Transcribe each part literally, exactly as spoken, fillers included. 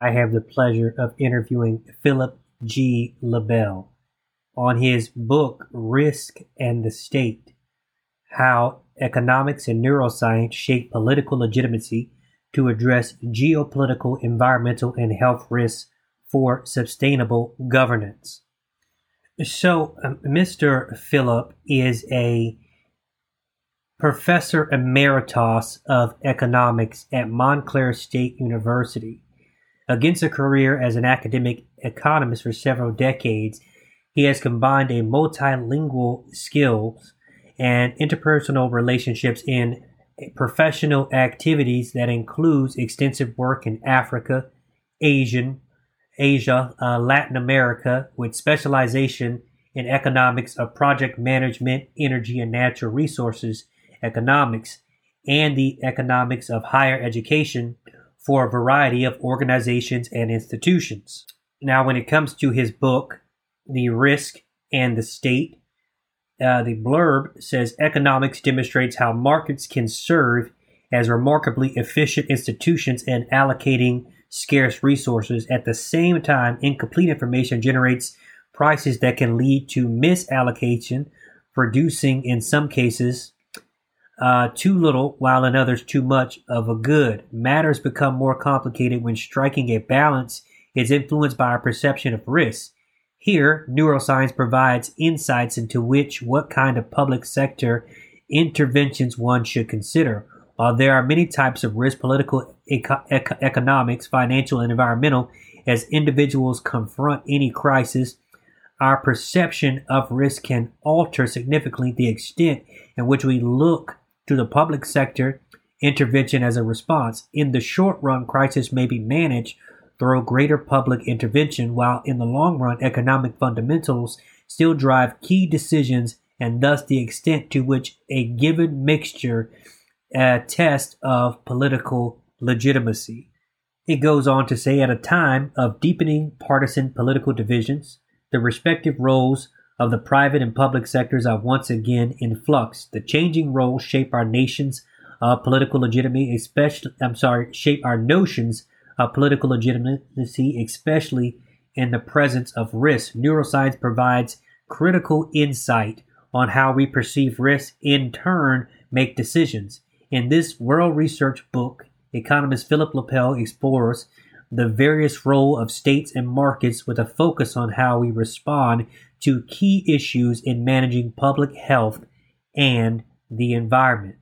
I have the pleasure of interviewing Philip G. LaBelle on his book, Risk and the State: How Economics and Neuroscience Shape Political Legitimacy to Address Geopolitical, Environmental, and Health Risks for Sustainable Governance. So, um, Mister Philip is a professor emeritus of economics at Montclair State University. Against a career as an academic economist for several decades, he has combined a multilingual skills and interpersonal relationships in professional activities that includes extensive work in Africa, Asian, Asia, uh, Latin America, with specialization in economics of project management, energy and natural resources economics, and the economics of higher education for a variety of organizations and institutions. Now, when it comes to his book, The Risk and the State, uh, the blurb says economics demonstrates how markets can serve as remarkably efficient institutions in allocating scarce resources. At the same time, incomplete information generates prices that can lead to misallocation, producing, in some cases, Uh, too little, while in others too much of a good. Matters become more complicated when striking a balance is influenced by our perception of risk. Here, neuroscience provides insights into which, what kind of public sector interventions one should consider. While there are many types of risk, political, eco- eco- economics, financial, and environmental, as individuals confront any crisis, our perception of risk can alter significantly the extent in which we look to the public sector intervention as a response. In the short run, crisis may be managed through greater public intervention, while in the long run, economic fundamentals still drive key decisions, and thus the extent to which a given mixture a test of political legitimacy. It goes on to say, at a time of deepening partisan political divisions, the respective roles of the private and public sectors are once again in flux. The changing roles shape our nation's uh, political legitimacy, especially, I'm sorry, shape our notions of political legitimacy, especially in the presence of risk. Neuroscience provides critical insight on how we perceive risk, in turn, make decisions. In this World Research book, economist Philip LaBelle explores the various role of states and markets with a focus on how we respond to key issues in managing public health and the environment.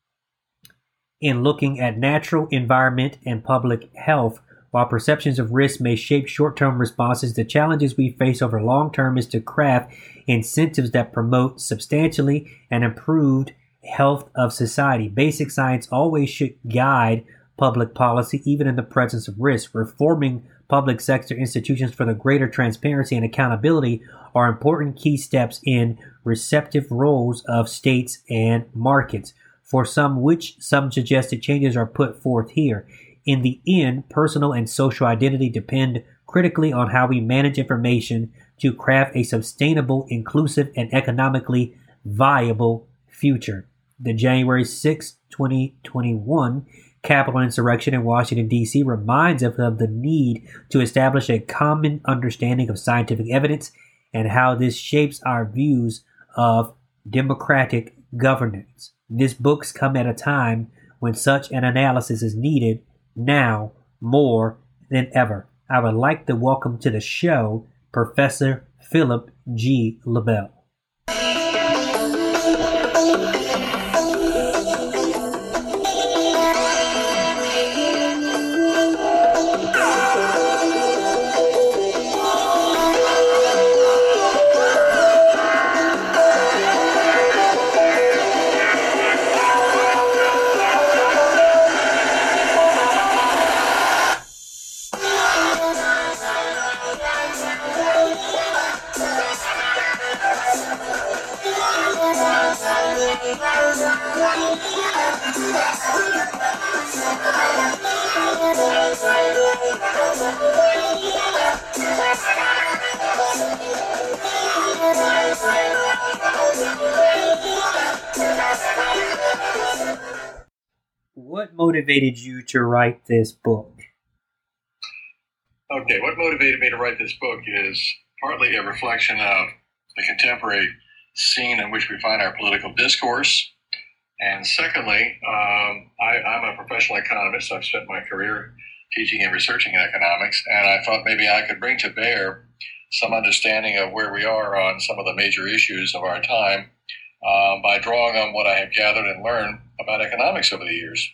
In looking at natural environment and public health, while perceptions of risk may shape short-term responses, the challenges we face over long term is to craft incentives that promote substantially and improved health of society. Basic science always should guide public policy, even in the presence of risk. Reforming public sector institutions for the greater transparency and accountability are important key steps in receptive roles of states and markets. For some, which some suggested changes are put forth here. In the end, personal and social identity depend critically on how we manage information to craft a sustainable, inclusive, and economically viable future. The January sixth, twenty twenty-one Capitol insurrection in Washington, D C reminds us of the need to establish a common understanding of scientific evidence and how this shapes our views of democratic governance. These books come at a time when such an analysis is needed, now more than ever. I would like to welcome to the show Professor Philip G. LaBelle. What motivated you to write this book? Okay, what motivated me to write this book is partly a reflection of the contemporary scene in which we find our political discourse. And secondly, um, I, I'm a professional economist. I've spent my career teaching and researching in economics, and I thought maybe I could bring to bear some understanding of where we are on some of the major issues of our time um, by drawing on what I have gathered and learned about economics over the years.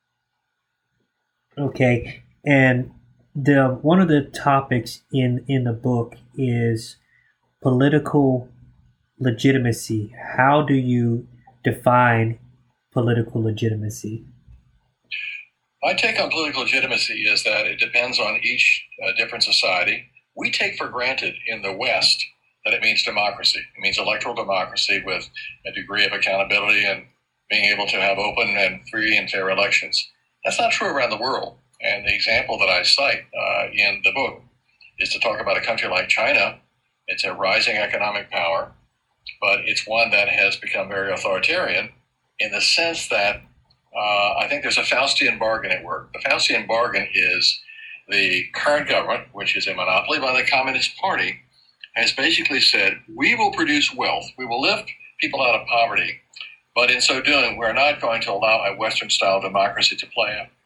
Okay, and the one of the topics in in the book is political legitimacy. How do you define political legitimacy? My take on political legitimacy is that it depends on each uh, different society. We take for granted in the West that it means democracy. It means electoral democracy with a degree of accountability and being able to have open and free and fair elections. That's not true around the world. And the example that I cite uh, in the book is to talk about a country like China. It's a rising economic power, but it's one that has become very authoritarian in the sense that uh, I think there's a Faustian bargain at work. The Faustian bargain is the current government, which is a monopoly by the Communist Party, has basically said, we will produce wealth, we will lift people out of poverty, but in so doing, we're not going to allow a Western-style democracy to play out.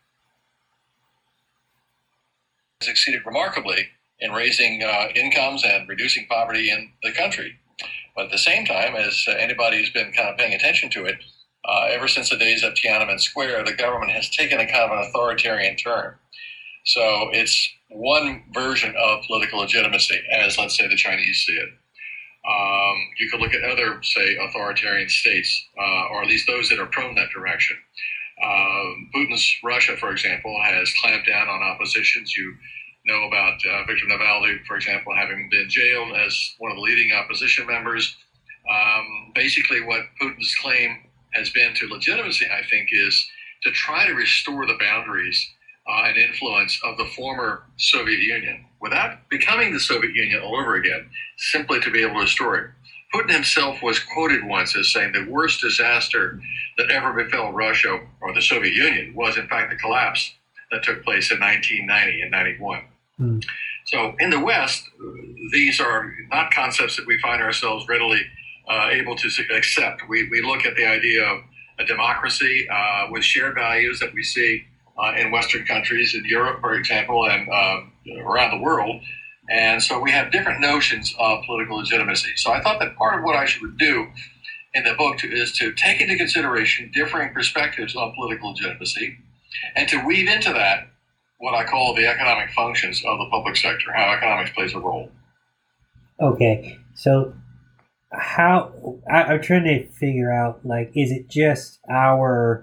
Succeeded remarkably in raising uh, incomes and reducing poverty in the country. But at the same time, as uh, anybody who's been kind of paying attention to it, uh, ever since the days of Tiananmen Square, the government has taken a kind of an authoritarian turn. So it's one version of political legitimacy, as, let's say, the Chinese see it. Um, you could look at other, say, authoritarian states, uh, or at least those that are prone that direction. Um, Putin's Russia, for example, has clamped down on oppositions. You know about uh, Viktor Navalny, for example, having been jailed as one of the leading opposition members. Um, basically, what Putin's claim has been to legitimacy, I think, is to try to restore the boundaries uh, and influence of the former Soviet Union without becoming the Soviet Union all over again, simply to be able to restore it. Putin himself was quoted once as saying the worst disaster that ever befell Russia or the Soviet Union was, in fact, the collapse that took place in nineteen ninety and ninety-one. Mm. So in the West, these are not concepts that we find ourselves readily uh, able to accept. We, we look at the idea of a democracy uh, with shared values that we see uh, in Western countries, in Europe, for example, and uh, around the world. And so we have different notions of political legitimacy. So I thought that part of what I should do in the book to, is to take into consideration differing perspectives on political legitimacy and to weave into that what I call the economic functions of the public sector, how economics plays a role. Okay, so how, I, I'm trying to figure out, like, is it just our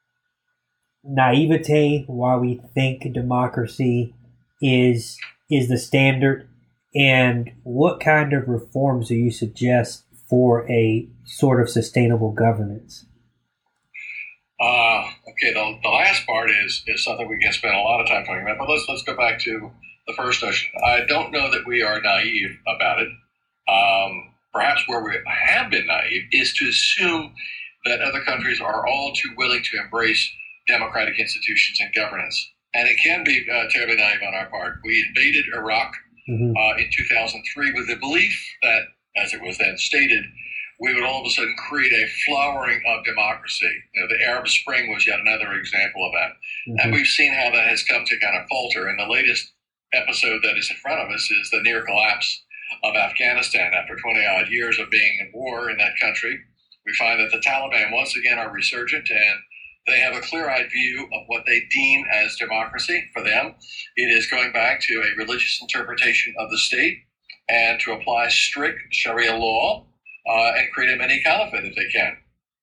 naivete why we think democracy is is the standard, and what kind of reforms do you suggest for a sort of sustainable governance? Uh, okay, the, the last part is is something we can spend a lot of time talking about, but let's let's go back to the first notion. I don't know that we are naive about it. Um, perhaps where we have been naive is to assume that other countries are all too willing to embrace democratic institutions and governance. And it can be uh, terribly naive on our part. We invaded Iraq mm-hmm. uh, in two thousand three with the belief that, as it was then stated, we would all of a sudden create a flowering of democracy. You know, the Arab Spring was yet another example of that. Mm-hmm. And we've seen how that has come to kind of falter. And the latest episode that is in front of us is the near collapse of Afghanistan after twenty-odd years of being in war in that country. We find that the Taliban once again are resurgent, and they have a clear-eyed view of what they deem as democracy. For them, it is going back to a religious interpretation of the state and to apply strict Sharia law uh, and create a mini caliphate if they can.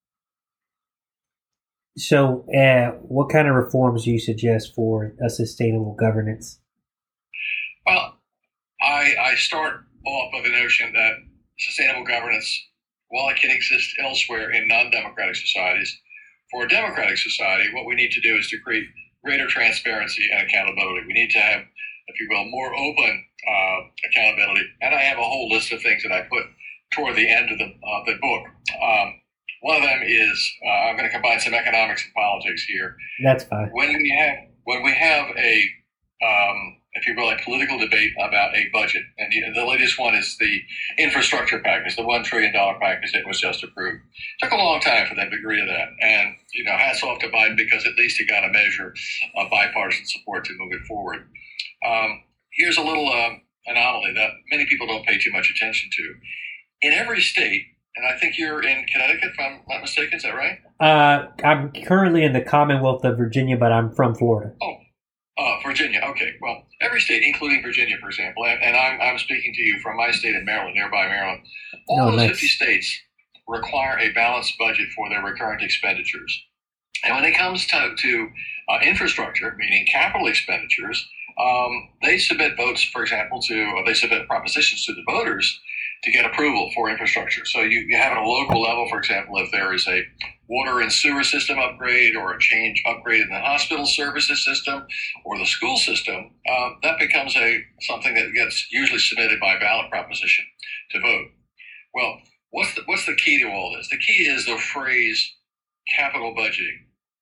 So uh, what kind of reforms do you suggest for a sustainable governance? Well, I, I start off with the notion that sustainable governance, while it can exist elsewhere in non-democratic societies, for a democratic society, what we need to do is to create greater transparency and accountability. We need to have, if you will, more open uh, accountability. And I have a whole list of things that I put toward the end of the, uh, the book. Um, one of them is, uh, I'm going to combine some economics and politics here. That's fine. When we have, when we have a, um, if you will, a political debate about a budget. And the, the latest one is the infrastructure package, the one trillion dollars package that was just approved. Took a long time for them to agree to that. And, you know, hats off to Biden because at least he got a measure of bipartisan support to move it forward. Um, here's a little uh, anomaly that many people don't pay too much attention to. In every state, and I think you're in Connecticut, if I'm not mistaken, is that right? Uh, I'm currently in the Commonwealth of Virginia, but I'm from Florida. Oh, uh, Virginia. Okay. Well, every state, including Virginia, for example, and, and I'm, I'm speaking to you from my state in Maryland, nearby Maryland. All oh, those nice. fifty states require a balanced budget for their recurrent expenditures. And when it comes to, to uh, infrastructure, meaning capital expenditures, um, they submit votes, for example, to, or they submit propositions to the voters to get approval for infrastructure. So you, you have at a local level, for example, if there is a water and sewer system upgrade or a change upgrade in the hospital services system or the school system, uh, that becomes a something that gets usually submitted by ballot proposition to vote. Well, what's the, what's the key to all this? The key is the phrase capital budgeting.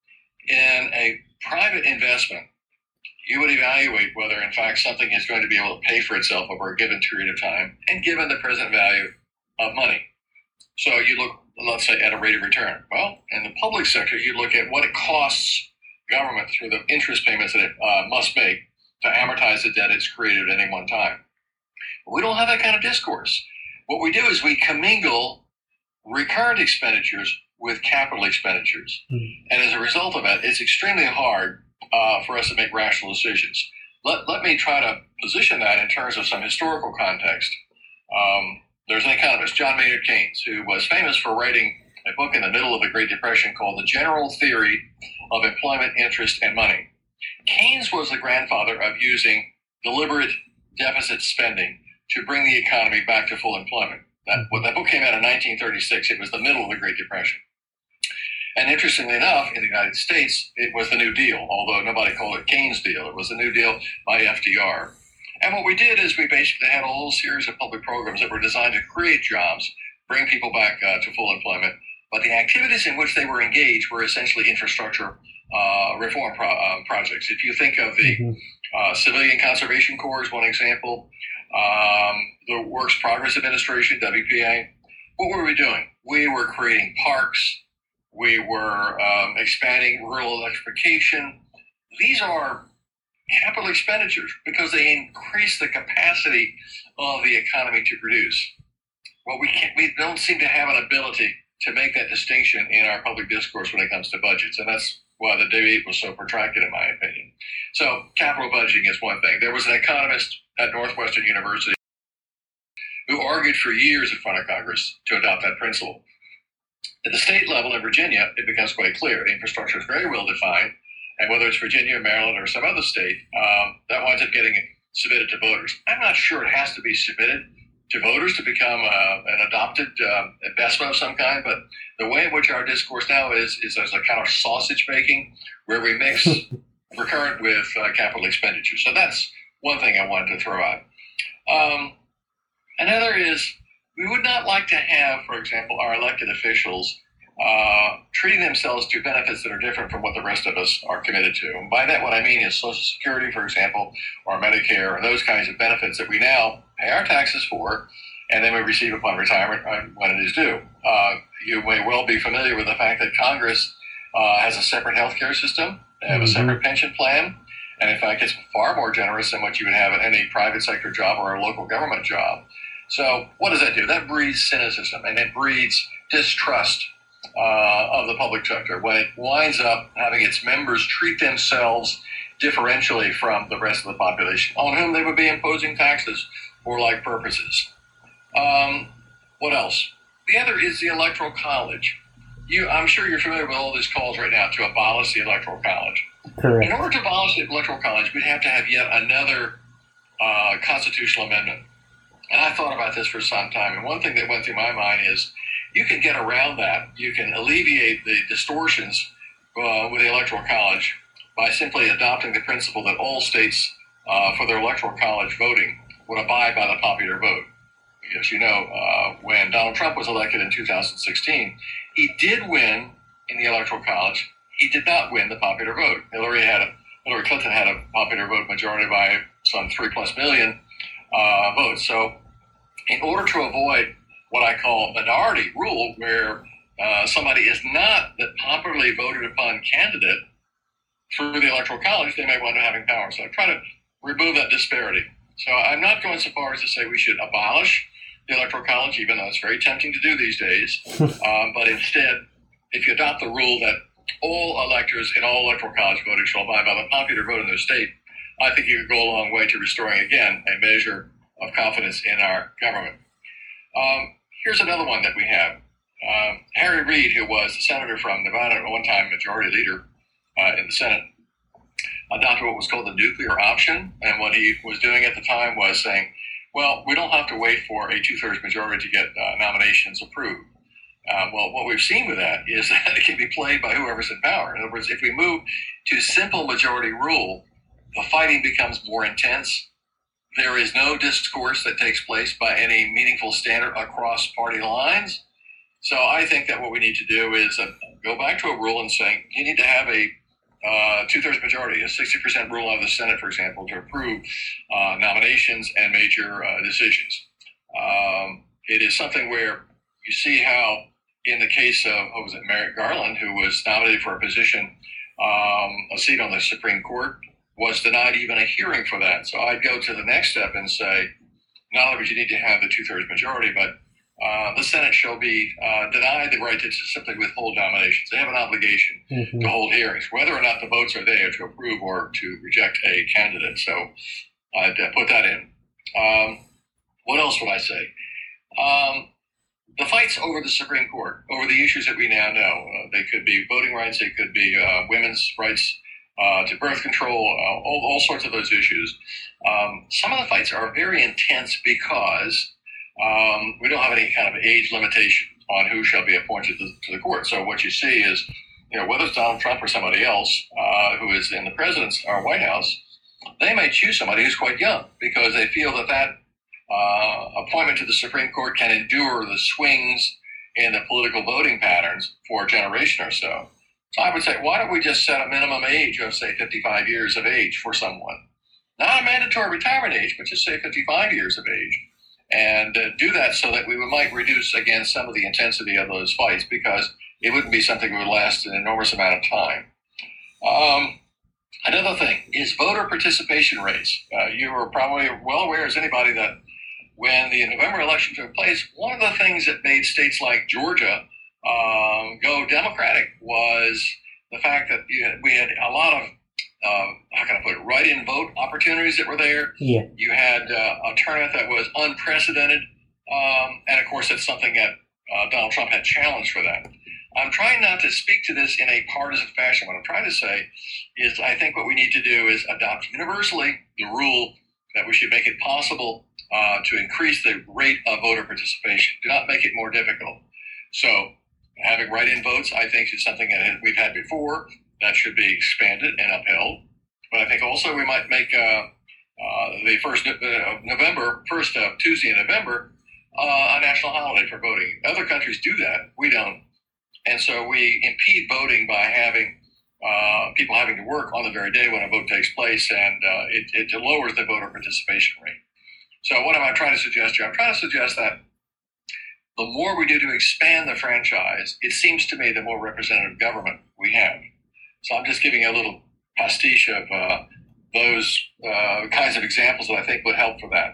In a private investment, you would evaluate whether, in fact, something is going to be able to pay for itself over a given period of time and given the present value of money. So you look, let's say, at a rate of return. Well, in the public sector, you look at what it costs government through the interest payments that it uh, must make to amortize the debt it's created at any one time. But we don't have that kind of discourse. What we do is we commingle recurrent expenditures with capital expenditures. Mm-hmm. And as a result of that, it's extremely hard uh, for us to make rational decisions. Let, let me try to position that in terms of some historical context. Um, there's an economist, John Maynard Keynes, who was famous for writing a book in the middle of the Great Depression called The General Theory of Employment, Interest, and Money. Keynes was the grandfather of using deliberate deficit spending to bring the economy back to full employment. That, well, that book came out in nineteen thirty-six. It was the middle of the Great Depression. And interestingly enough, in the United States, it was the New Deal, although nobody called it Keynes' deal. It was the New Deal by F D R. And what we did is we basically had a whole series of public programs that were designed to create jobs, bring people back uh, to full employment. But the activities in which they were engaged were essentially infrastructure uh, reform pro- uh, projects. If you think of the mm-hmm. uh, Civilian Conservation Corps, one example, um, the Works Progress Administration, W P A, what were we doing? We were creating parks. We were um, expanding rural electrification. These are capital expenditures because they increase the capacity of the economy to produce. Well, we can't, we don't seem to have an ability to make that distinction in our public discourse when it comes to budgets, and that's why the debate was so protracted, in my opinion. So, capital budgeting is one thing. There was an economist at Northwestern University who argued for years in front of Congress to adopt that principle. At the state level in Virginia, it becomes quite clear. The infrastructure is very well defined, and whether it's Virginia, Maryland, or some other state, um, that winds up getting submitted to voters. I'm not sure it has to be submitted to voters to become uh, an adopted uh, investment of some kind, but the way in which our discourse now is, is as a kind of sausage making, where we mix recurrent with uh, capital expenditure. So that's one thing I wanted to throw out. Um, another is, we would not like to have, for example, our elected officials uh, treating themselves to benefits that are different from what the rest of us are committed to. And by that, what I mean is Social Security, for example, or Medicare, and those kinds of benefits that we now pay our taxes for, and then we receive upon retirement when it is due. Uh, you may well be familiar with the fact that Congress uh, has a separate health care system. They have mm-hmm. a separate pension plan. And in fact, it's far more generous than what you would have at any private sector job or a local government job. So what does that do? That breeds cynicism, and it breeds distrust uh, of the public sector when it winds up having its members treat themselves differentially from the rest of the population, on whom they would be imposing taxes for like purposes. Um, what else? The other is the Electoral College. You, I'm sure you're familiar with all these calls right now to abolish the Electoral College. Correct. In order to abolish the Electoral College, we'd have to have yet another uh, constitutional amendment. And I thought about this for some time, and one thing that went through my mind is you can get around that. You can alleviate the distortions uh, with the Electoral College by simply adopting the principle that all states, uh, for their Electoral College voting, would abide by the popular vote. As you know, uh, when Donald Trump was elected in two thousand sixteen, he did win in the Electoral College. He did not win the popular vote. Hillary had a, Hillary Clinton had a popular vote majority by some three plus million uh, votes. So in order to avoid what I call minority rule, where uh, somebody is not the popularly voted upon candidate through the Electoral College, they may wind up having power. So I try to remove that disparity. So I'm not going so far as to say we should abolish the Electoral College, even though it's very tempting to do these days. um, but instead, if you adopt the rule that all electors in all Electoral College voting shall abide by the popular vote in their state, I think you could go a long way to restoring, again, a measure of confidence in our government. Um, here's another one that we have. Um, Harry Reid, who was the senator from Nevada, at one time majority leader uh, in the Senate, adopted what was called the nuclear option. And what he was doing at the time was saying, well, we don't have to wait for a two-thirds majority to get uh, nominations approved. Uh, well, what we've seen with that is that it can be played by whoever's in power. In other words, if we move to simple majority rule, the fighting becomes more intense. There is no discourse that takes place by any meaningful standard across party lines. So I think that what we need to do is uh, go back to a rule and say you need to have a uh, two-thirds majority, a sixty percent rule out of the Senate, for example, to approve uh, nominations and major uh, decisions. Um, it is something where you see how, in the case of, what was it, Merrick Garland, who was nominated for a position, um, a seat on the Supreme Court, was denied even a hearing for that. So I'd go to the next step and say, not only do you need to have the two-thirds majority, but uh, the Senate shall be uh, denied the right to simply withhold nominations. They have an obligation mm-hmm. to hold hearings, whether or not the votes are there to approve or to reject a candidate. So I'd uh, put that in. Um, what else would I say? Um, the fights over the Supreme Court, over the issues that we now know, uh, they could be voting rights, they could be uh, women's rights uh, to birth control, uh, all, all sorts of those issues. Um, some of the fights are very intense because um, we don't have any kind of age limitation on who shall be appointed to, to the court. So what you see is, you know, whether it's Donald Trump or somebody else uh, who is in the president's or White House, they may choose somebody who's quite young because they feel that that uh, appointment to the Supreme Court can endure the swings in the political voting patterns for a generation or so. So I would say, why don't we just set a minimum age of, say, fifty-five years of age for someone? Not a mandatory retirement age, but just say fifty-five years of age. And uh, do that so that we might reduce, again, some of the intensity of those fights, because it wouldn't be something that would last an enormous amount of time. Um, another thing is voter participation rates. Uh, you are probably well aware as anybody that when the November election took place, one of the things that made states like Georgia um, go Democratic was the fact that you had, we had a lot of Uh, how can I put it, write-in vote opportunities that were there. Yeah. You had uh, a turnout that was unprecedented. Um, and, of course, that's something that uh, Donald Trump had challenged for that. I'm trying not to speak to this in a partisan fashion. What I'm trying to say is I think what we need to do is adopt universally the rule that we should make it possible uh, to increase the rate of voter participation. Do not make it more difficult. So having write-in votes, I think, is something that we've had before. That should be expanded and upheld. But I think also we might make uh, uh, the first uh, November, first uh, Tuesday in November, uh, a national holiday for voting. Other countries do that. We don't. And so we impede voting by having uh, people having to work on the very day when a vote takes place, and uh, it, it lowers the voter participation rate. So what am I trying to suggest here? I'm trying to suggest that the more we do to expand the franchise, it seems to me the more representative government we have. So I'm just giving a little pastiche of uh, those uh, kinds of examples that I think would help for that.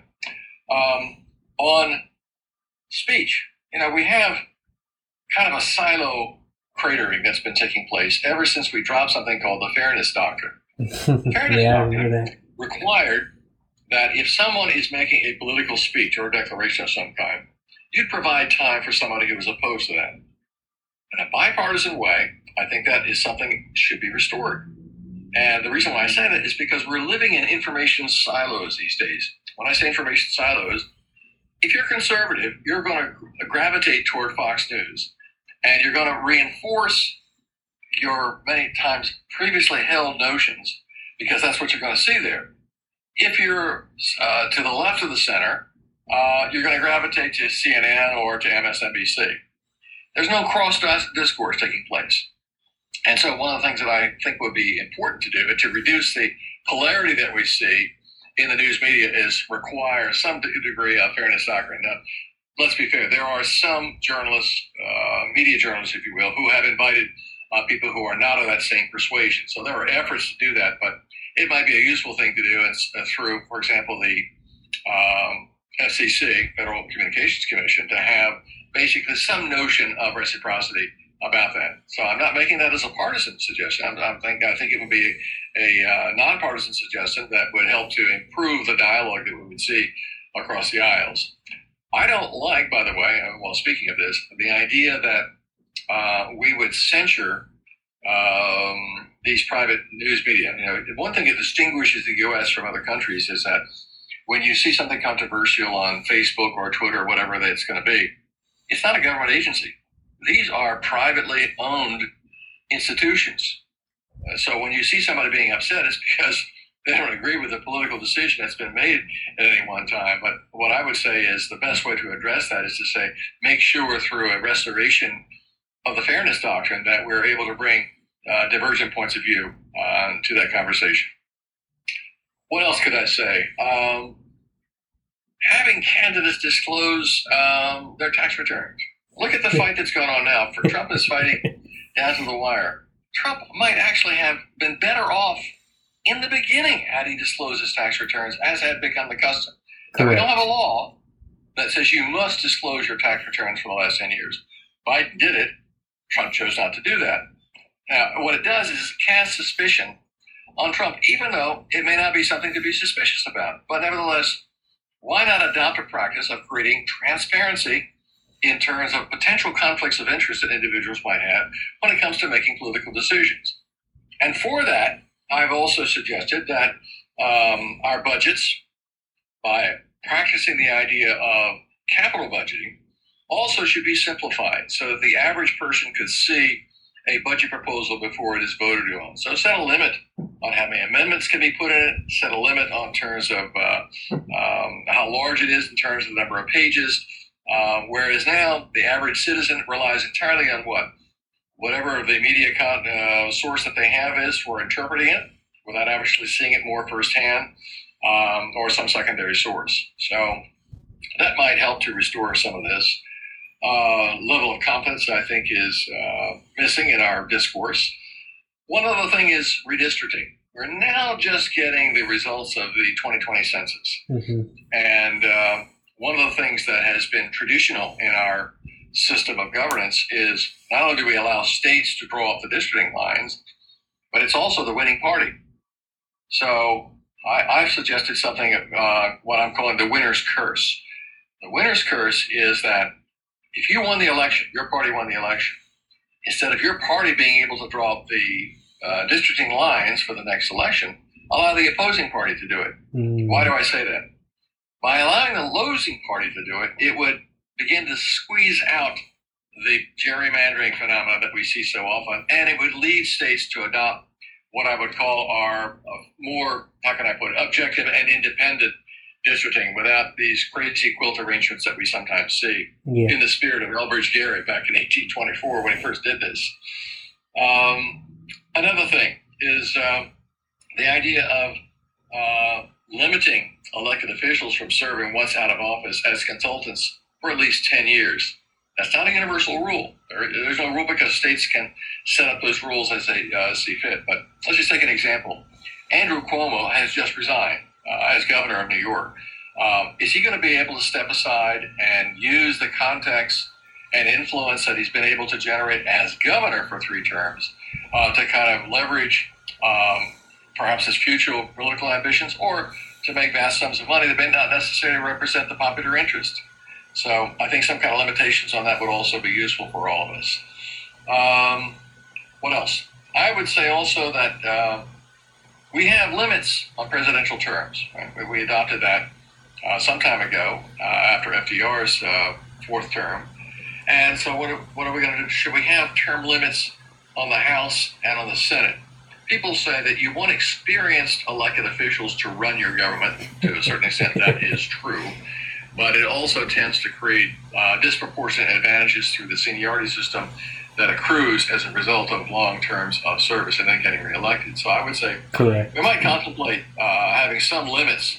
Um, on speech, you know, we have kind of a silo cratering that's been taking place ever since we dropped something called the Fairness Doctrine. The Fairness yeah, Doctrine required that if someone is making a political speech or a declaration of some kind, you'd provide time for somebody who was opposed to that. In a bipartisan way, I think that is something that should be restored. And the reason why I say that is because we're living in information silos these days. When I say information silos, if you're conservative, you're going to gravitate toward Fox News, and you're going to reinforce your many times previously held notions because that's what you're going to see there. If you're uh, to the left of the center, uh, you're going to gravitate to C N N or to M S N B C. There's no cross discourse taking place. And so one of the things that I think would be important to do to reduce the polarity that we see in the news media is require some degree of fairness doctrine. Now, let's be fair. There are some journalists, uh, media journalists, if you will, who have invited uh, people who are not of that same persuasion. So there are efforts to do that, but it might be a useful thing to do uh, through, for example, the um, F C C, Federal Communications Commission, to have basically some notion of reciprocity about that. So I'm not making that as a partisan suggestion. I'm, I'm think, I think it would be a, a uh, nonpartisan suggestion that would help to improve the dialogue that we would see across the aisles. I don't like, by the way, well, speaking of this, the idea that uh, we would censure um, these private news media. You know, one thing that distinguishes the U S from other countries is that when you see something controversial on Facebook or Twitter or whatever that's going to be, it's not a government agency. These are privately owned institutions. Uh, so when you see somebody being upset, it's because they don't agree with the political decision that's been made at any one time. But what I would say is the best way to address that is to say, make sure through a restoration of the fairness doctrine that we're able to bring uh, divergent points of view uh, to that conversation. What else could I say? Um, having candidates disclose um, their tax returns. Look at the fight that's going on now. For Trump is fighting down to the wire. Trump might actually have been better off in the beginning had he disclosed his tax returns, as had become the custom. Now, we don't have a law that says you must disclose your tax returns for the last ten years. Biden did it. Trump chose not to do that. Now, what it does is cast suspicion on Trump, even though it may not be something to be suspicious about. But nevertheless, why not adopt a practice of creating transparency in terms of potential conflicts of interest that individuals might have when it comes to making political decisions? And for that, I've also suggested that um, our budgets, by practicing the idea of capital budgeting, also should be simplified so that the average person could see a budget proposal before it is voted on. So set a limit on how many amendments can be put in it, set a limit on terms of uh, um, how large it is in terms of the number of pages, uh, whereas now the average citizen relies entirely on what? Whatever the media con- uh, source that they have is for interpreting it without actually seeing it more firsthand, um, or some secondary source. So that might help to restore some of this uh, level of confidence I think is uh, missing in our discourse. One other thing is redistricting. We're now just getting the results of the twenty twenty census. Mm-hmm. And uh, one of the things that has been traditional in our system of governance is not only do we allow states to draw up the districting lines, but it's also the winning party. So I, I've suggested something, uh, what I'm calling the winner's curse. The winner's curse is that if you won the election, your party won the election, instead of your party being able to draw up the uh, districting lines for the next election, allow the opposing party to do it. Mm. Why do I say that? By allowing the losing party to do it, it would begin to squeeze out the gerrymandering phenomena that we see so often, and it would lead states to adopt what I would call our uh, more, how can I put it, objective and independent districting without these crazy quilt arrangements that we sometimes see yeah. in the spirit of Elbridge Gerry back in eighteen twenty-four when he first did this. Um, another thing is uh, the idea of uh, limiting elected officials from serving once out of office as consultants for at least ten years. That's not a universal rule. There, there's no rule because states can set up those rules as they uh, see fit. But let's just take an example. Andrew Cuomo has just resigned uh, as governor of New York. Um, is he going to be able to step aside and use the context and influence that he's been able to generate as governor for three terms uh, to kind of leverage um, perhaps his future political ambitions, or to make vast sums of money that may not necessarily represent the popular interest? So I think some kind of limitations on that would also be useful for all of us. Um, what else? I would say also that uh, we have limits on presidential terms. Right? We adopted that uh, some time ago uh, after F D R's uh, fourth term. And so what are, what are we going to do? Should we have term limits on the House and on the Senate? People say that you want experienced elected officials to run your government. To a certain extent, that is true. But it also tends to create uh, disproportionate advantages through the seniority system that accrues as a result of long terms of service and then getting reelected. So I would say Correct. we might contemplate uh, having some limits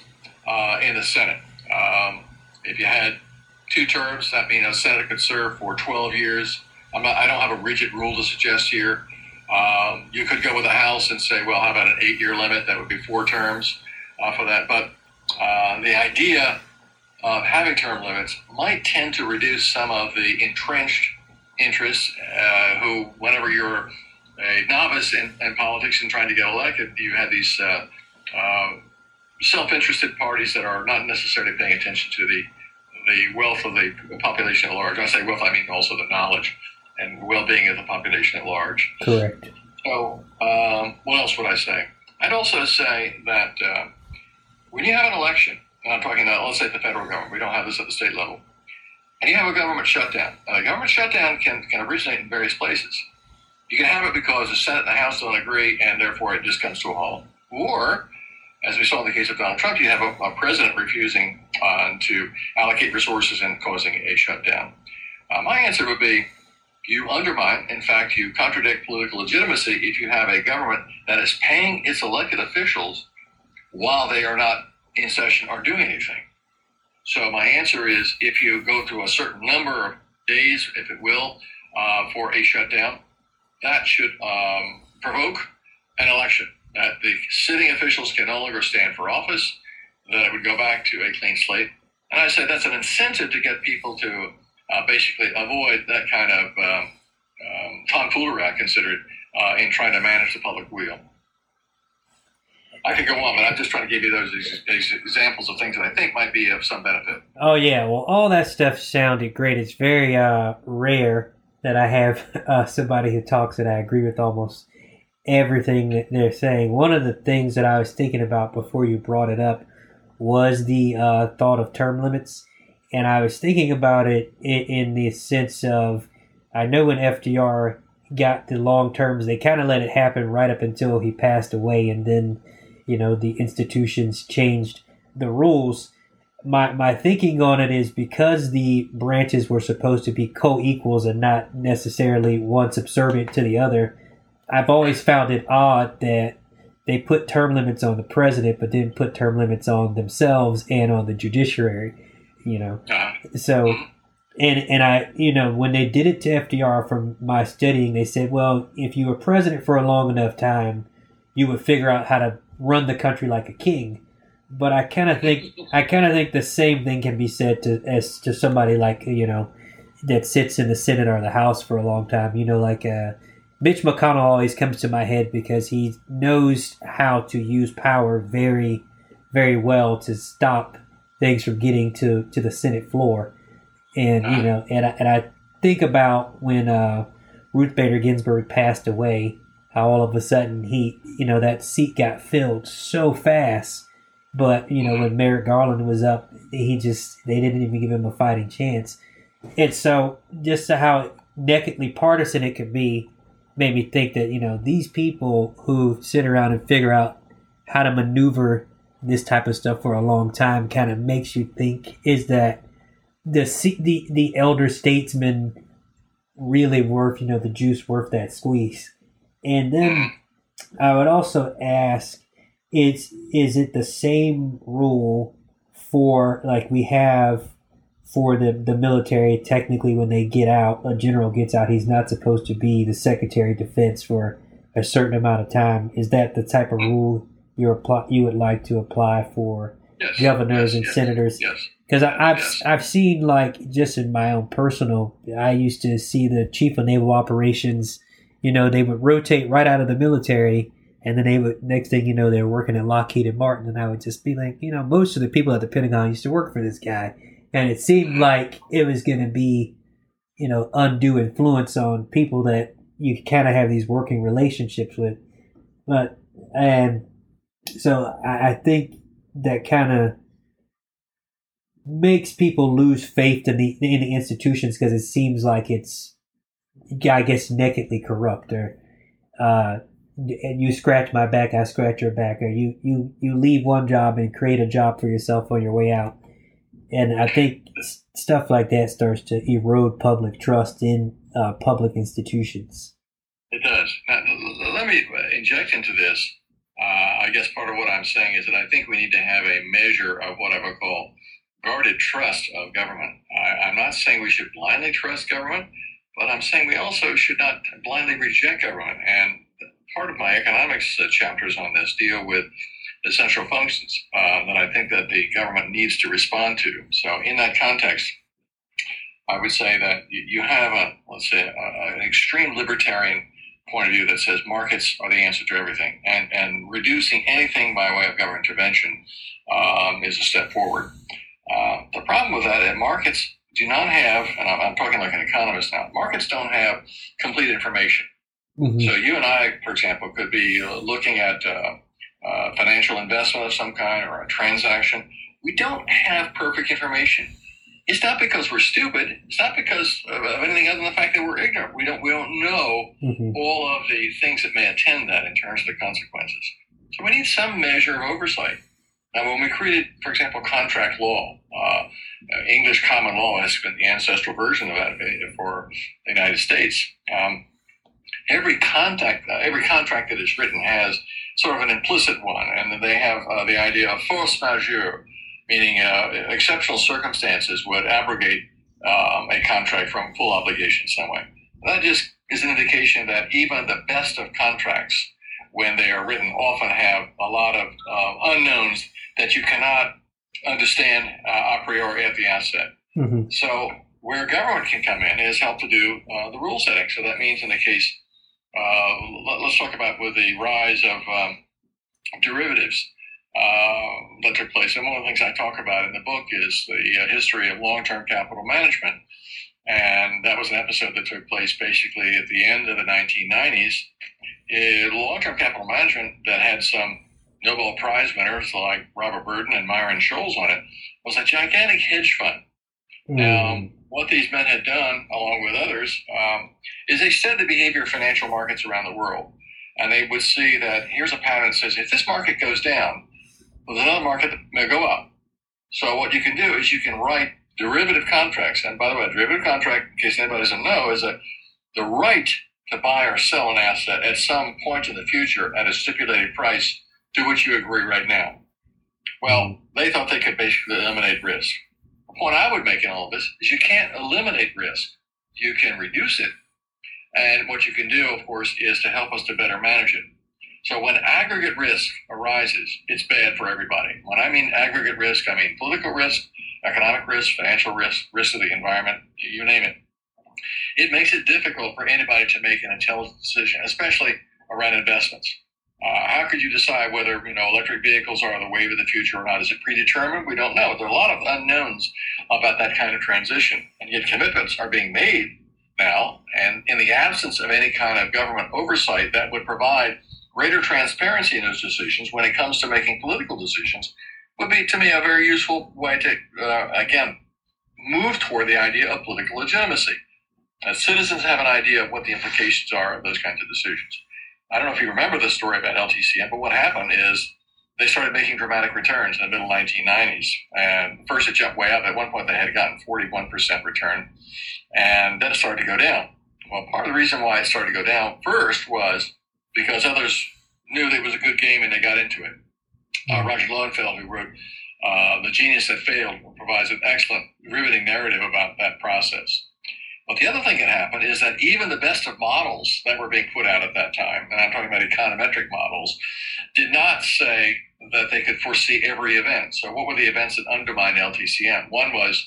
uh, in the Senate. Um, if you had two terms, that means a senator could serve for twelve years. I'm not, I don't have a rigid rule to suggest here. Um, you could go with the House and say, well, how about an eight-year limit? That would be four terms uh, for that. But uh, the idea of having term limits might tend to reduce some of the entrenched interests uh, who, whenever you're a novice in, in politics and trying to get elected, you have these uh, uh, self-interested parties that are not necessarily paying attention to the the wealth of the population at large. When I say wealth, I mean also the knowledge and well-being of the population at large. Correct. So um, what else would I say? I'd also say that uh, when you have an election, and I'm talking about, let's say, the federal government, we don't have this at the state level, and you have a government shutdown. And a government shutdown can, can originate in various places. You can have it because the Senate and the House don't agree, and therefore it just comes to a halt. Or, as we saw in the case of Donald Trump, you have a, a president refusing uh, to allocate resources and causing a shutdown. Uh, my answer would be, you undermine, in fact, you contradict political legitimacy if you have a government that is paying its elected officials while they are not in session or doing anything. So my answer is, if you go through a certain number of days, if it will, uh, for a shutdown, that should um, provoke an election. That the sitting officials can no longer stand for office, that it would go back to a clean slate. And I say that's an incentive to get people to uh, basically avoid that kind of um, um, tomfoolery, I consider it, uh, in trying to manage the public weal. I could go on, but I'm just trying to give you those ex- ex- examples of things that I think might be of some benefit. Oh, yeah. Well, all that stuff sounded great. It's very uh, rare that I have uh, somebody who talks that I agree with almost everything that they're saying. One of the things that I was thinking about before you brought it up was the uh, thought of term limits. And I was thinking about it in, in the sense of, I know when F D R got the long terms, they kind of let it happen right up until he passed away. And then, you know, the institutions changed the rules. My my thinking on it is because the branches were supposed to be co-equals and not necessarily one subservient to the other, I've always found it odd that they put term limits on the president, but didn't put term limits on themselves and on the judiciary, you know. So, and and I, you know, when they did it to F D R from my studying, they said, well, if you were president for a long enough time, you would figure out how to run the country like a king. But I kind of think I kind of think the same thing can be said to as to somebody like, you know, that sits in the Senate or the House for a long time. You know, like uh, Mitch McConnell always comes to my head because he knows how to use power very, very well to stop things from getting to, to the Senate floor. And you know, and I, and I think about when uh, Ruth Bader Ginsburg passed away, how all of a sudden he, you know, that seat got filled so fast. But, you know, when Merrick Garland was up, he just, they didn't even give him a fighting chance. And so just how nakedly partisan it could be made me think that, you know, these people who sit around and figure out how to maneuver this type of stuff for a long time kind of makes you think, is that the the the elder statesman really worth, you know, the juice worth that squeeze? And then I would also ask, Is is it the same rule for, like we have for the, the military? Technically, when they get out, a general gets out, he's not supposed to be the Secretary of Defense for a certain amount of time. Is that the type of rule you apply, you would like to apply for yes, governors yes, and yes, senators? Yes. Because I've yes. I've seen, like, just in my own personal, I used to see the Chief of Naval Operations. You know, they would rotate right out of the military. And then they would, next thing you know, they were working at Lockheed and Martin, and I would just be like, you know, most of the people at the Pentagon used to work for this guy, and it seemed like it was going to be, you know, undue influence on people that you kind of have these working relationships with. But and so I, I think that kind of makes people lose faith in the in the institutions because it seems like it's, I guess, nakedly corrupt, or uh. And you scratch my back, I scratch your back, or you, you, you leave one job and create a job for yourself on your way out. And I think stuff like that starts to erode public trust in uh, public institutions. It does. Now, let me inject into this Uh, I guess part of what I'm saying is that I think we need to have a measure of what I would call guarded trust of government. I, I'm not saying we should blindly trust government, but I'm saying we also should not blindly reject government. And part of my economics uh, chapters on this deal with essential functions uh, that I think that the government needs to respond to. So in that context, I would say that you have a, let's say, a, an extreme libertarian point of view that says markets are the answer to everything, and, and reducing anything by way of government intervention um, is a step forward. Uh, the problem with that is markets do not have, and I'm, I'm talking like an economist now, markets don't have complete information. Mm-hmm. So you and I, for example, could be uh, looking at uh, uh, financial investment of some kind or a transaction. We don't have perfect information. It's not because we're stupid. It's not because of anything other than the fact that we're ignorant. We don't we don't know mm-hmm. all of the things that may attend that in terms of the consequences. So we need some measure of oversight. Now, when we created, for example, contract law, uh, English common law has been the ancestral version of that for the United States. Um, every contact, uh, every contract that is written has sort of an implicit one, and they have uh, the idea of force majeure, meaning uh, exceptional circumstances would abrogate um, a contract from full obligation in some way. That just is an indication that even the best of contracts, when they are written, often have a lot of uh, unknowns that you cannot understand uh, a priori at the outset. Mm-hmm. So where government can come in is help to do uh, the rule setting. So that means in the case, uh, let, let's talk about with the rise of um, derivatives, Uh, that took place. And one of the things I talk about in the book is the uh, history of long-term capital management. And that was an episode that took place basically at the end of the nineteen nineties. It, long-term capital management that had some Nobel Prize winners like Robert Burton and Myron Scholes on it was a gigantic hedge fund. Mm. Now, what these men had done, along with others, um, is they studied the behavior of financial markets around the world. And they would see that here's a pattern that says if this market goes down, well, there's another market that may go up. So what you can do is you can write derivative contracts. And by the way, a derivative contract, in case anybody doesn't know, is a, the right to buy or sell an asset at some point in the future at a stipulated price to which you agree right now. Well, they thought they could basically eliminate risk. The point I would make in all of this is you can't eliminate risk. You can reduce it. And what you can do, of course, is to help us to better manage it. So when aggregate risk arises, it's bad for everybody. When I mean aggregate risk, I mean political risk, economic risk, financial risk, risk of the environment, you name it. It makes it difficult for anybody to make an intelligent decision, especially around investments. Uh, how could you decide whether, you know, electric vehicles are the wave of the future or not? Is it predetermined? We don't know. There are a lot of unknowns about that kind of transition, and yet commitments are being made now. And in the absence of any kind of government oversight that would provide greater transparency in those decisions when it comes to making political decisions would be, to me, a very useful way to, uh, again, move toward the idea of political legitimacy. That citizens have an idea of what the implications are of those kinds of decisions. I don't know if you remember the story about L T C M, but what happened is they started making dramatic returns in the middle nineteen nineties. And first it jumped way up. At one point they had gotten forty-one percent return, and then it started to go down. Well, part of the reason why it started to go down first was because others knew that it was a good game and they got into it. Uh, Roger Lowenfeld, who wrote uh, The Genius That Failed, provides an excellent, riveting narrative about that process. But the other thing that happened is that even the best of models that were being put out at that time, and I'm talking about econometric models, did not say that they could foresee every event. So what were the events that undermined L T C M? One was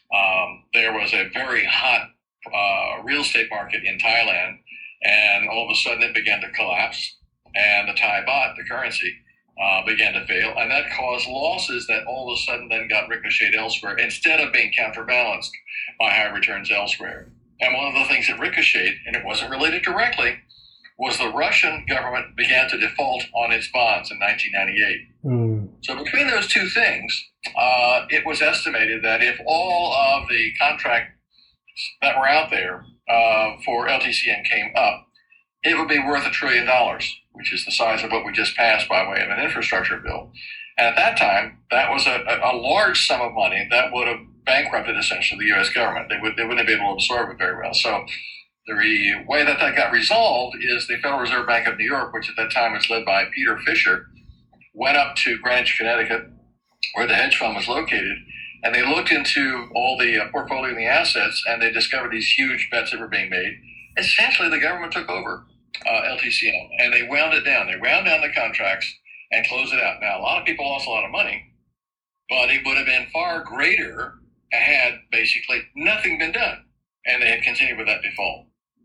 um, there was a very hot uh, real estate market in Thailand, and all of a sudden it began to collapse, and the Thai baht, the currency, uh, began to fail, and that caused losses that all of a sudden then got ricocheted elsewhere instead of being counterbalanced by high returns elsewhere. And one of the things that ricocheted, and it wasn't related directly, was the Russian government began to default on its bonds in nineteen ninety-eight. Mm. So between those two things, uh, it was estimated that if all of the contracts that were out there uh, for L T C M came up, it would be worth a trillion dollars, which is the size of what we just passed by way of an infrastructure bill. And at that time, that was a, a large sum of money that would have bankrupted essentially the U S government. They, would, they wouldn't have been able to absorb it very well. So the way that that got resolved is the Federal Reserve Bank of New York, which at that time was led by Peter Fisher, went up to Greenwich, Connecticut, where the hedge fund was located, and they looked into all the uh, portfolio and the assets, and they discovered these huge bets that were being made. Essentially, the government took over uh, L T C M, and they wound it down. They wound down the contracts and closed it out. Now, a lot of people lost a lot of money, but it would have been far greater had basically nothing been done, and they had continued with that default.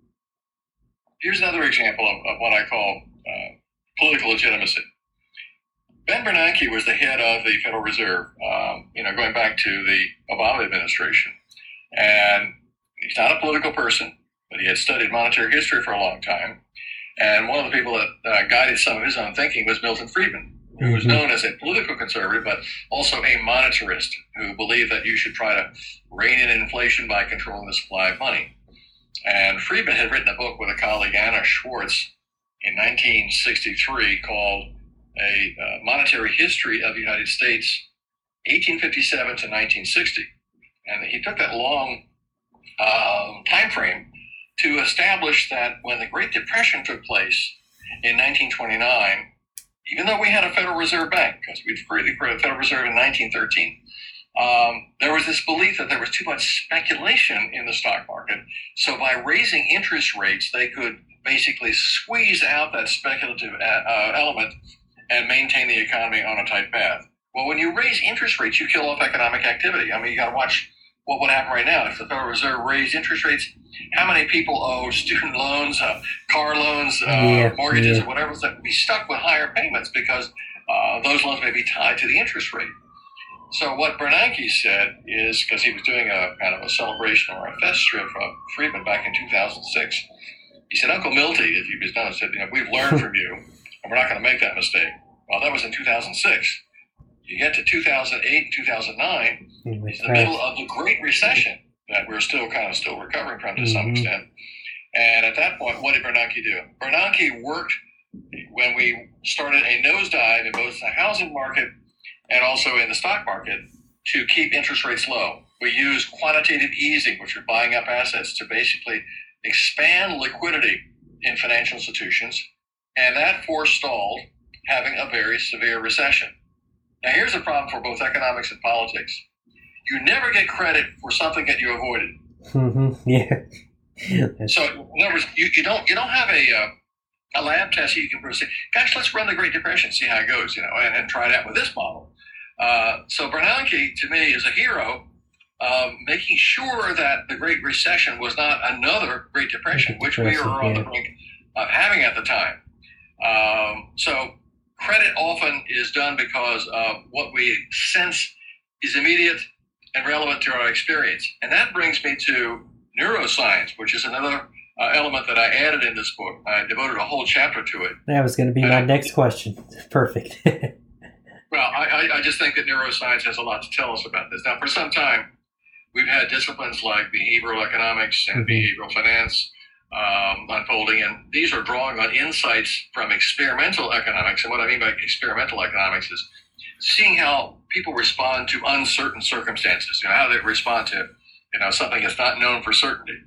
Here's another example of, of what I call uh, political legitimacy. Ben Bernanke was the head of the Federal Reserve, um, you know, going back to the Obama administration. And he's not a political person, but he had studied monetary history for a long time. And one of the people that uh, guided some of his own thinking was Milton Friedman, who was known as a political conservative, but also a monetarist who believed that you should try to rein in inflation by controlling the supply of money. And Friedman had written a book with a colleague, Anna Schwartz, in nineteen sixty-three called A uh, Monetary History of the United States, eighteen fifty-seven to nineteen sixty. And he took that long uh, time frame to establish that when the Great Depression took place in nineteen twenty-nine, even though we had a Federal Reserve Bank, because we'd created the Federal Reserve in nineteen thirteen, um, there was this belief that there was too much speculation in the stock market. So by raising interest rates, they could basically squeeze out that speculative uh, element and maintain the economy on a tight path. Well, when you raise interest rates, you kill off economic activity. I mean, you got to watch what would happen right now if the Federal Reserve raised interest rates. How many people owe student loans, uh, car loans, uh, yeah, mortgages, yeah. or whatever, that would be stuck with higher payments because uh, those loans may be tied to the interest rate. So what Bernanke said is, because he was doing a kind of a celebration or a fest strip of Friedman back in two thousand six, he said, Uncle Milty, if you just know, said, you know, we've learned from you, and we're not going to make that mistake. Well, that was in two thousand six. You get to two thousand eight and two thousand nine, it's the middle of the Great Recession that we're still kind of still recovering from to mm-hmm. some extent. And at that point, what did Bernanke do? Bernanke worked when we started a nosedive in both the housing market and also in the stock market to keep interest rates low. We used quantitative easing, which are buying up assets, to basically expand liquidity in financial institutions, and that forestalled having a very severe recession. Now, here's the problem for both economics and politics. You never get credit for something that you avoided. Mm-hmm. Yeah. So, in other words, you, you don't you don't have a uh, a lab test you can say, gosh, let's run the Great Depression, see how it goes, you know, and, and try it out with this model. Uh, so Bernanke, to me, is a hero, um, making sure that the Great Recession was not another Great Depression, which we were on the brink of having at the time. Um, so credit often is done because of what we sense is immediate and relevant to our experience. And that brings me to neuroscience, which is another uh, element that I added in this book. I devoted a whole chapter to it. That was going to be and my I, next question. Perfect. Well, I, I just think that neuroscience has a lot to tell us about this. Now, for some time, we've had disciplines like behavioral economics and mm-hmm. behavioral finance um, unfolding, and these are drawing on insights from experimental economics. And what I mean by experimental economics is seeing how people respond to uncertain circumstances, you know, how they respond to, you know, something that's not known for certainty.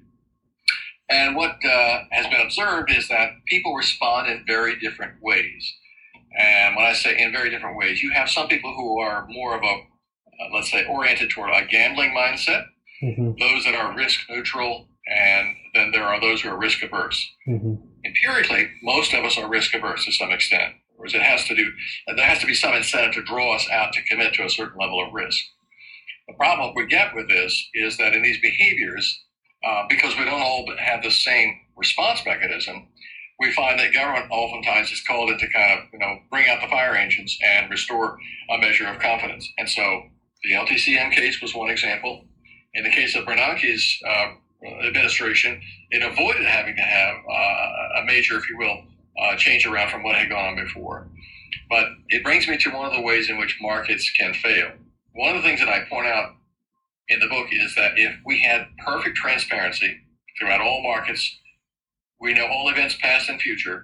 And what uh, has been observed is that people respond in very different ways. And when I say in very different ways, you have some people who are more of a, uh, let's say, oriented toward a gambling mindset, mm-hmm. those that are risk neutral, and then there are those who are risk averse. Mm-hmm. Empirically, most of us are risk averse to some extent, whereas it has to do, there has to be some incentive to draw us out to commit to a certain level of risk. The problem we get with this is that in these behaviors, uh, because we don't all have the same response mechanism, we find that government oftentimes is called in to kind of, you know, bring out the fire engines and restore a measure of confidence. And so the L T C M case was one example. In the case of Bernanke's uh, administration, it avoided having to have uh, a major, if you will, uh, change around from what had gone on before. But it brings me to one of the ways in which markets can fail. One of the things that I point out in the book is that if we had perfect transparency throughout all markets, we know all events past and future,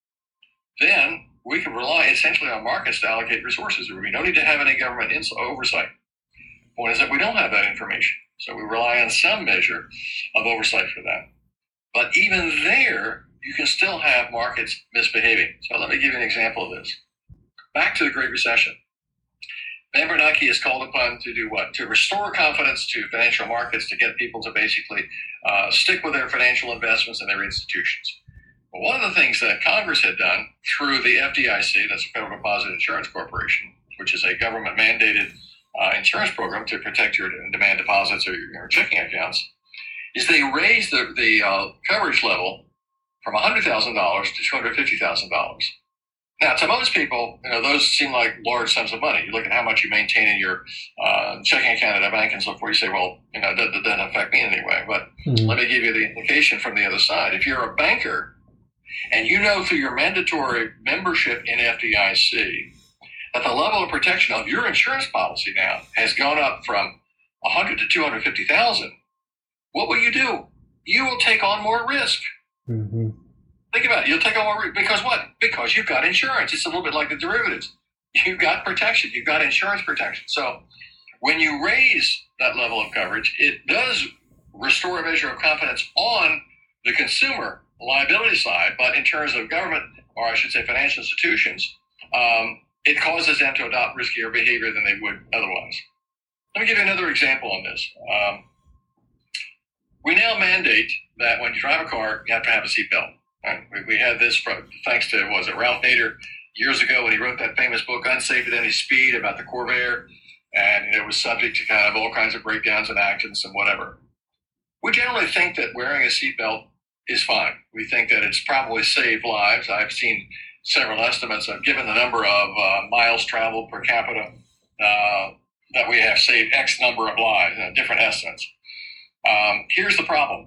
then we can rely essentially on markets to allocate resources. We don't need to have any government ins- oversight. Point is that we don't have that information. So we rely on some measure of oversight for that. But even there, you can still have markets misbehaving. So let me give you an example of this. Back to the Great Recession. Ben Bernanke is called upon to do what? To restore confidence to financial markets, to get people to basically uh, stick with their financial investments and their institutions. Well, one of the things that Congress had done through the F D I C, that's the Federal Deposit Insurance Corporation, which is a government-mandated uh, insurance program to protect your demand deposits or your, your checking accounts, is they raised the, the uh, coverage level from one hundred thousand dollars to two hundred fifty thousand dollars. Now, to most people, you know, those seem like large sums of money. You look at how much you maintain in your uh, checking account at a bank and so forth. You say, well, you know, that, that doesn't affect me in any way. But mm-hmm. Let me give you the implication from the other side. If you're a banker and you know through your mandatory membership in F D I C that the level of protection of your insurance policy now has gone up from one hundred to two hundred fifty thousand, what will you do? You will take on more risk. Mm-hmm. Think about it. You'll take on more risk. Because what? Because you've got insurance. It's a little bit like the derivatives. You've got protection. You've got insurance protection. So when you raise that level of coverage, it does restore a measure of confidence on the consumer liability side. But in terms of government, or I should say financial institutions, um, it causes them to adopt riskier behavior than they would otherwise. Let me give you another example on this. Um, we now mandate that when you drive a car, you have to have a seatbelt. Right? We, we had this from, thanks to, was it Ralph Nader years ago when he wrote that famous book, Unsafe at Any Speed, about the Corvair, and it was subject to kind of all kinds of breakdowns and accidents and whatever. We generally think that wearing a seatbelt is fine. We think that it's probably saved lives. I've seen several estimates of, given the number of uh, miles traveled per capita, uh, that we have saved X number of lives, you know, different estimates. Um, here's the problem.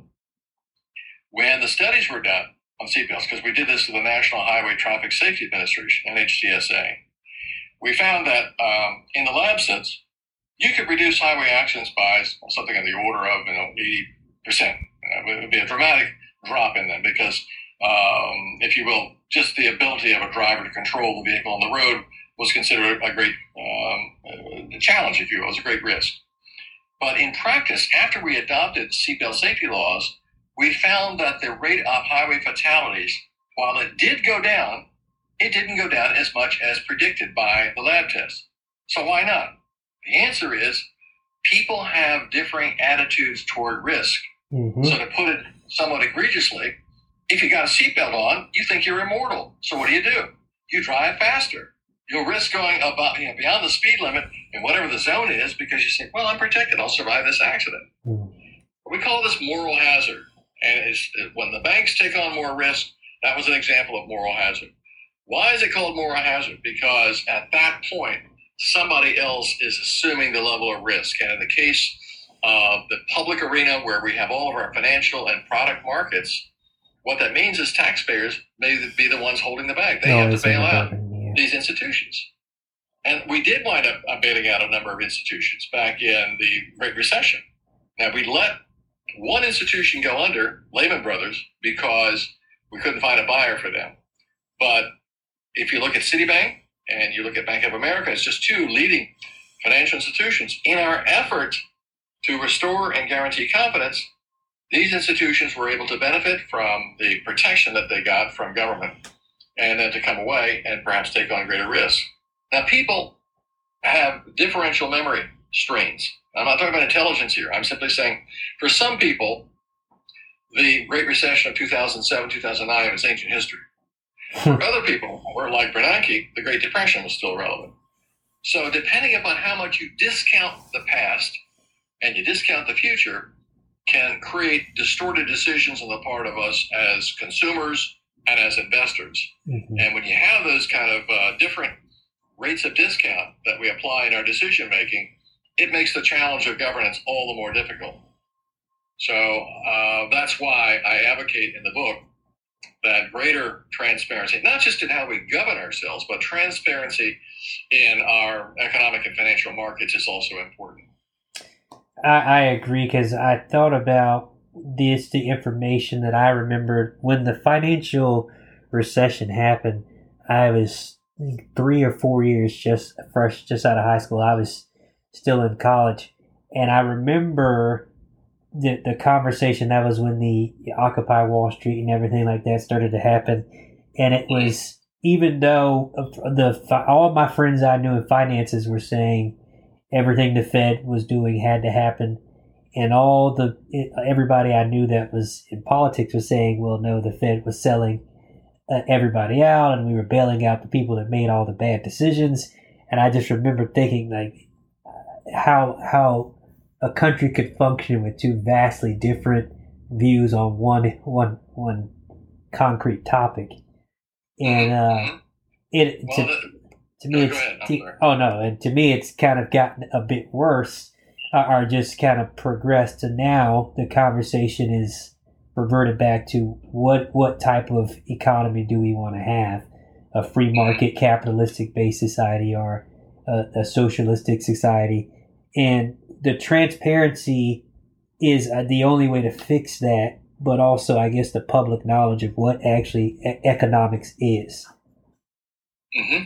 When the studies were done on seatbelts, because we did this with the National Highway Traffic Safety Administration, N H T S A, we found that um, in the lab sets, you could reduce highway accidents by something in the order of you know eighty percent. You know, it would be a dramatic drop in them because, um, if you will, just the ability of a driver to control the vehicle on the road was considered a great um, a challenge, if you will. It was a great risk. But in practice, after we adopted seatbelt safety laws, we found that the rate of highway fatalities, while it did go down, it didn't go down as much as predicted by the lab tests. So why not? The answer is people have differing attitudes toward risk. Mm-hmm. So to put it somewhat egregiously, if you got a seatbelt on, you think you're immortal. So what do you do? You drive faster. You'll risk going about, you know, beyond the speed limit in whatever the zone is because you say, well, I'm protected. I'll survive this accident. Mm-hmm. We call this moral hazard. And it's, when the banks take on more risk, that was an example of moral hazard. Why is it called moral hazard? Because at that point, somebody else is assuming the level of risk. And in the case of the public arena where we have all of our financial and product markets, what that means is taxpayers may be the ones holding the bag. They no, have to bail out yeah. these institutions. And we did wind up bailing out a number of institutions back in the Great Recession. Now, we let one institution go under, Lehman Brothers, because we couldn't find a buyer for them. But if you look at Citibank and you look at Bank of America, it's just two leading financial institutions. In our effort to restore and guarantee confidence, these institutions were able to benefit from the protection that they got from government and then to come away and perhaps take on greater risk. Now, people have differential memory strains. I'm not talking about intelligence here. I'm simply saying for some people, the Great Recession of two thousand seven, two thousand nine is ancient history. For other people, or like Bernanke, the Great Depression was still relevant. So depending upon how much you discount the past and you discount the future, can create distorted decisions on the part of us as consumers and as investors. Mm-hmm. And when you have those kind of uh, different rates of discount that we apply in our decision making, it makes the challenge of governance all the more difficult. So uh, that's why I advocate in the book that greater transparency, not just in how we govern ourselves, but transparency in our economic and financial markets is also important. I, I agree, because I thought about this, the information that I remembered when the financial recession happened. I was I think, three or four years just fresh, just out of high school. I was still in college, and I remember the the conversation that was when the Occupy Wall Street and everything like that started to happen, and it was even though the all of my friends I knew in finances were saying everything the Fed was doing had to happen, and all the everybody I knew that was in politics was saying, well, no, the Fed was selling uh, everybody out, and we were bailing out the people that made all the bad decisions. And I just remember thinking, like, how how a country could function with two vastly different views on one one one concrete topic, and uh, it well, to, the, to me no, it's to, oh no, and to me it's kind of gotten a bit worse, uh, or just kind of progressed to now the conversation is reverted back to what what type of economy do we want to have, a free market capitalistic based society or a, a socialistic society, and the transparency is uh, the only way to fix that, but also, I guess, the public knowledge of what actually e- economics is. Mm-hmm.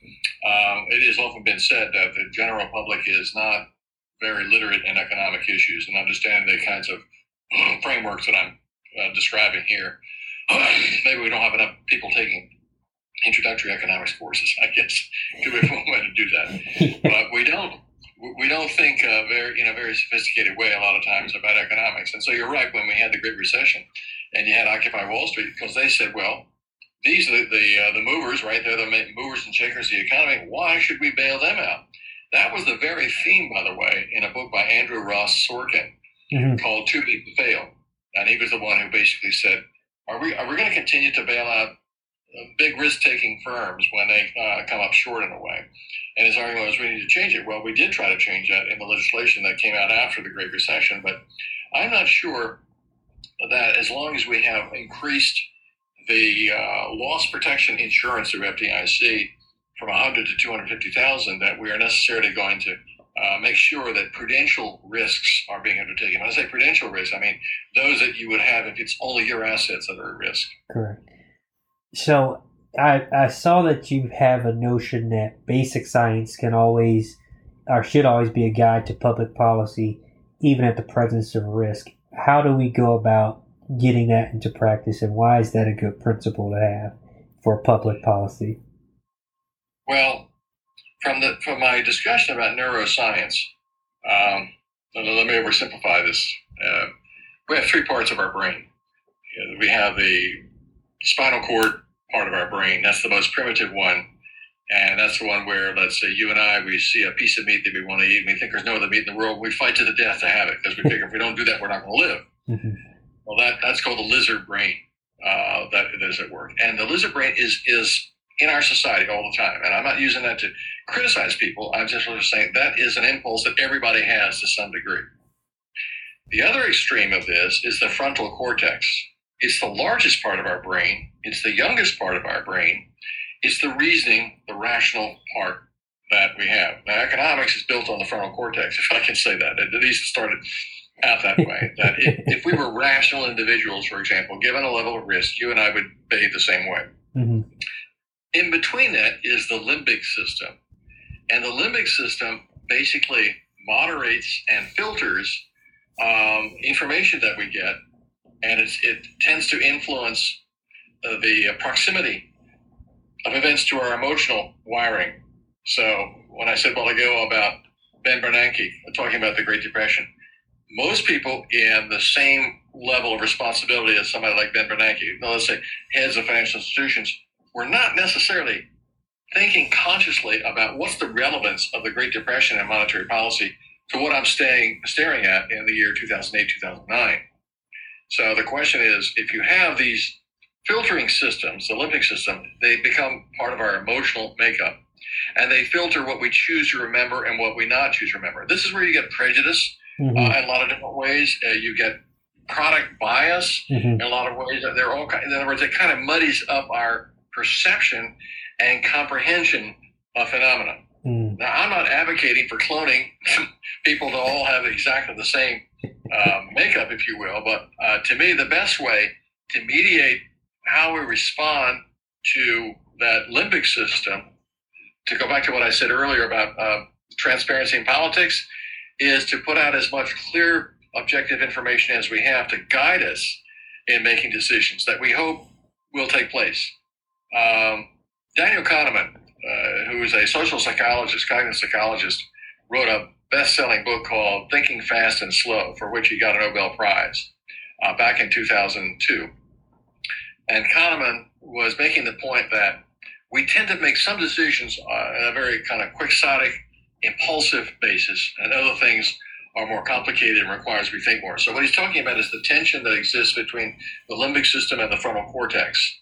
Um, it has often been said that the general public is not very literate in economic issues and understanding the kinds of frameworks that I'm uh, describing here. Maybe we don't have enough people taking introductory economics courses, I guess, could be one way to do that. But we don't. We don't think uh, very in a very sophisticated way a lot of times about economics. And so you're right, when we had the Great Recession and you had Occupy Wall Street, because they said, well, these are the the, uh, the movers, right? They're the movers and shakers of the economy. Why should we bail them out? That was the very theme, by the way, in a book by Andrew Ross Sorkin mm-hmm. called Too Big to Fail. And he was the one who basically said, are we, are we going to continue to bail out big risk-taking firms when they uh, come up short in a way? And his argument was, we need to change it. Well, we did try to change that in the legislation that came out after the Great Recession, but I'm not sure that as long as we have increased the uh, loss protection insurance through F D I C from one hundred to two hundred fifty thousand, that we are necessarily going to uh, make sure that prudential risks are being undertaken. When I say prudential risks, I mean those that you would have if it's only your assets that are at risk. Correct. So I, I saw that you have a notion that basic science can always, or should always be a guide to public policy, even at the presence of risk. How do we go about getting that into practice, and why is that a good principle to have for public policy? Well, from the from my discussion about neuroscience, um, let me oversimplify this. Uh, we have three parts of our brain. We have the spinal cord part of our brain. That's the most primitive one. And that's the one where, let's say, you and I, we see a piece of meat that we want to eat, and we think there's no other meat in the world. We fight to the death to have it because we figure if we don't do that, we're not going to live. Mm-hmm. Well, that that's called the lizard brain uh, that, that is at work. And the lizard brain is is in our society all the time. And I'm not using that to criticize people. I'm just saying that is an impulse that everybody has to some degree. The other extreme of this is the frontal cortex. It's the largest part of our brain. It's the youngest part of our brain. It's the reasoning, the rational part that we have. Now, economics is built on the frontal cortex, if I can say that. At least it started out that way. That if, if we were rational individuals, for example, given a level of risk, you and I would behave the same way. Mm-hmm. In between that is the limbic system. And the limbic system basically moderates and filters um, information that we get, and it's, it tends to influence uh, the uh, proximity of events to our emotional wiring. So when I said a while ago about Ben Bernanke, talking about the Great Depression, most people in the same level of responsibility as somebody like Ben Bernanke, let's say heads of financial institutions, were not necessarily thinking consciously about what's the relevance of the Great Depression and monetary policy to what I'm staying, staring at in the year two thousand eight, two thousand nine. So the question is, if you have these filtering systems, the limbic system, they become part of our emotional makeup. And they filter what we choose to remember and what we not choose to remember. This is where you get prejudice mm-hmm. uh, in a lot of different ways. Uh, you get product bias mm-hmm. in a lot of ways. They're all, in other words, it kind of muddies up our perception and comprehension of phenomena. Mm. Now, I'm not advocating for cloning people to all have exactly the same uh, makeup, if you will. But uh, to me, the best way to mediate how we respond to that limbic system, to go back to what I said earlier about uh, transparency in politics, is to put out as much clear objective information as we have to guide us in making decisions that we hope will take place. Um, Daniel Kahneman, uh, who is a social psychologist, cognitive psychologist, wrote a best-selling book called Thinking Fast and Slow, for which he got a Nobel Prize uh, back in two thousand two. And Kahneman was making the point that we tend to make some decisions uh, in a very kind of quixotic, impulsive basis, and other things are more complicated and requires we think more. So what he's talking about is the tension that exists between the limbic system and the frontal cortex.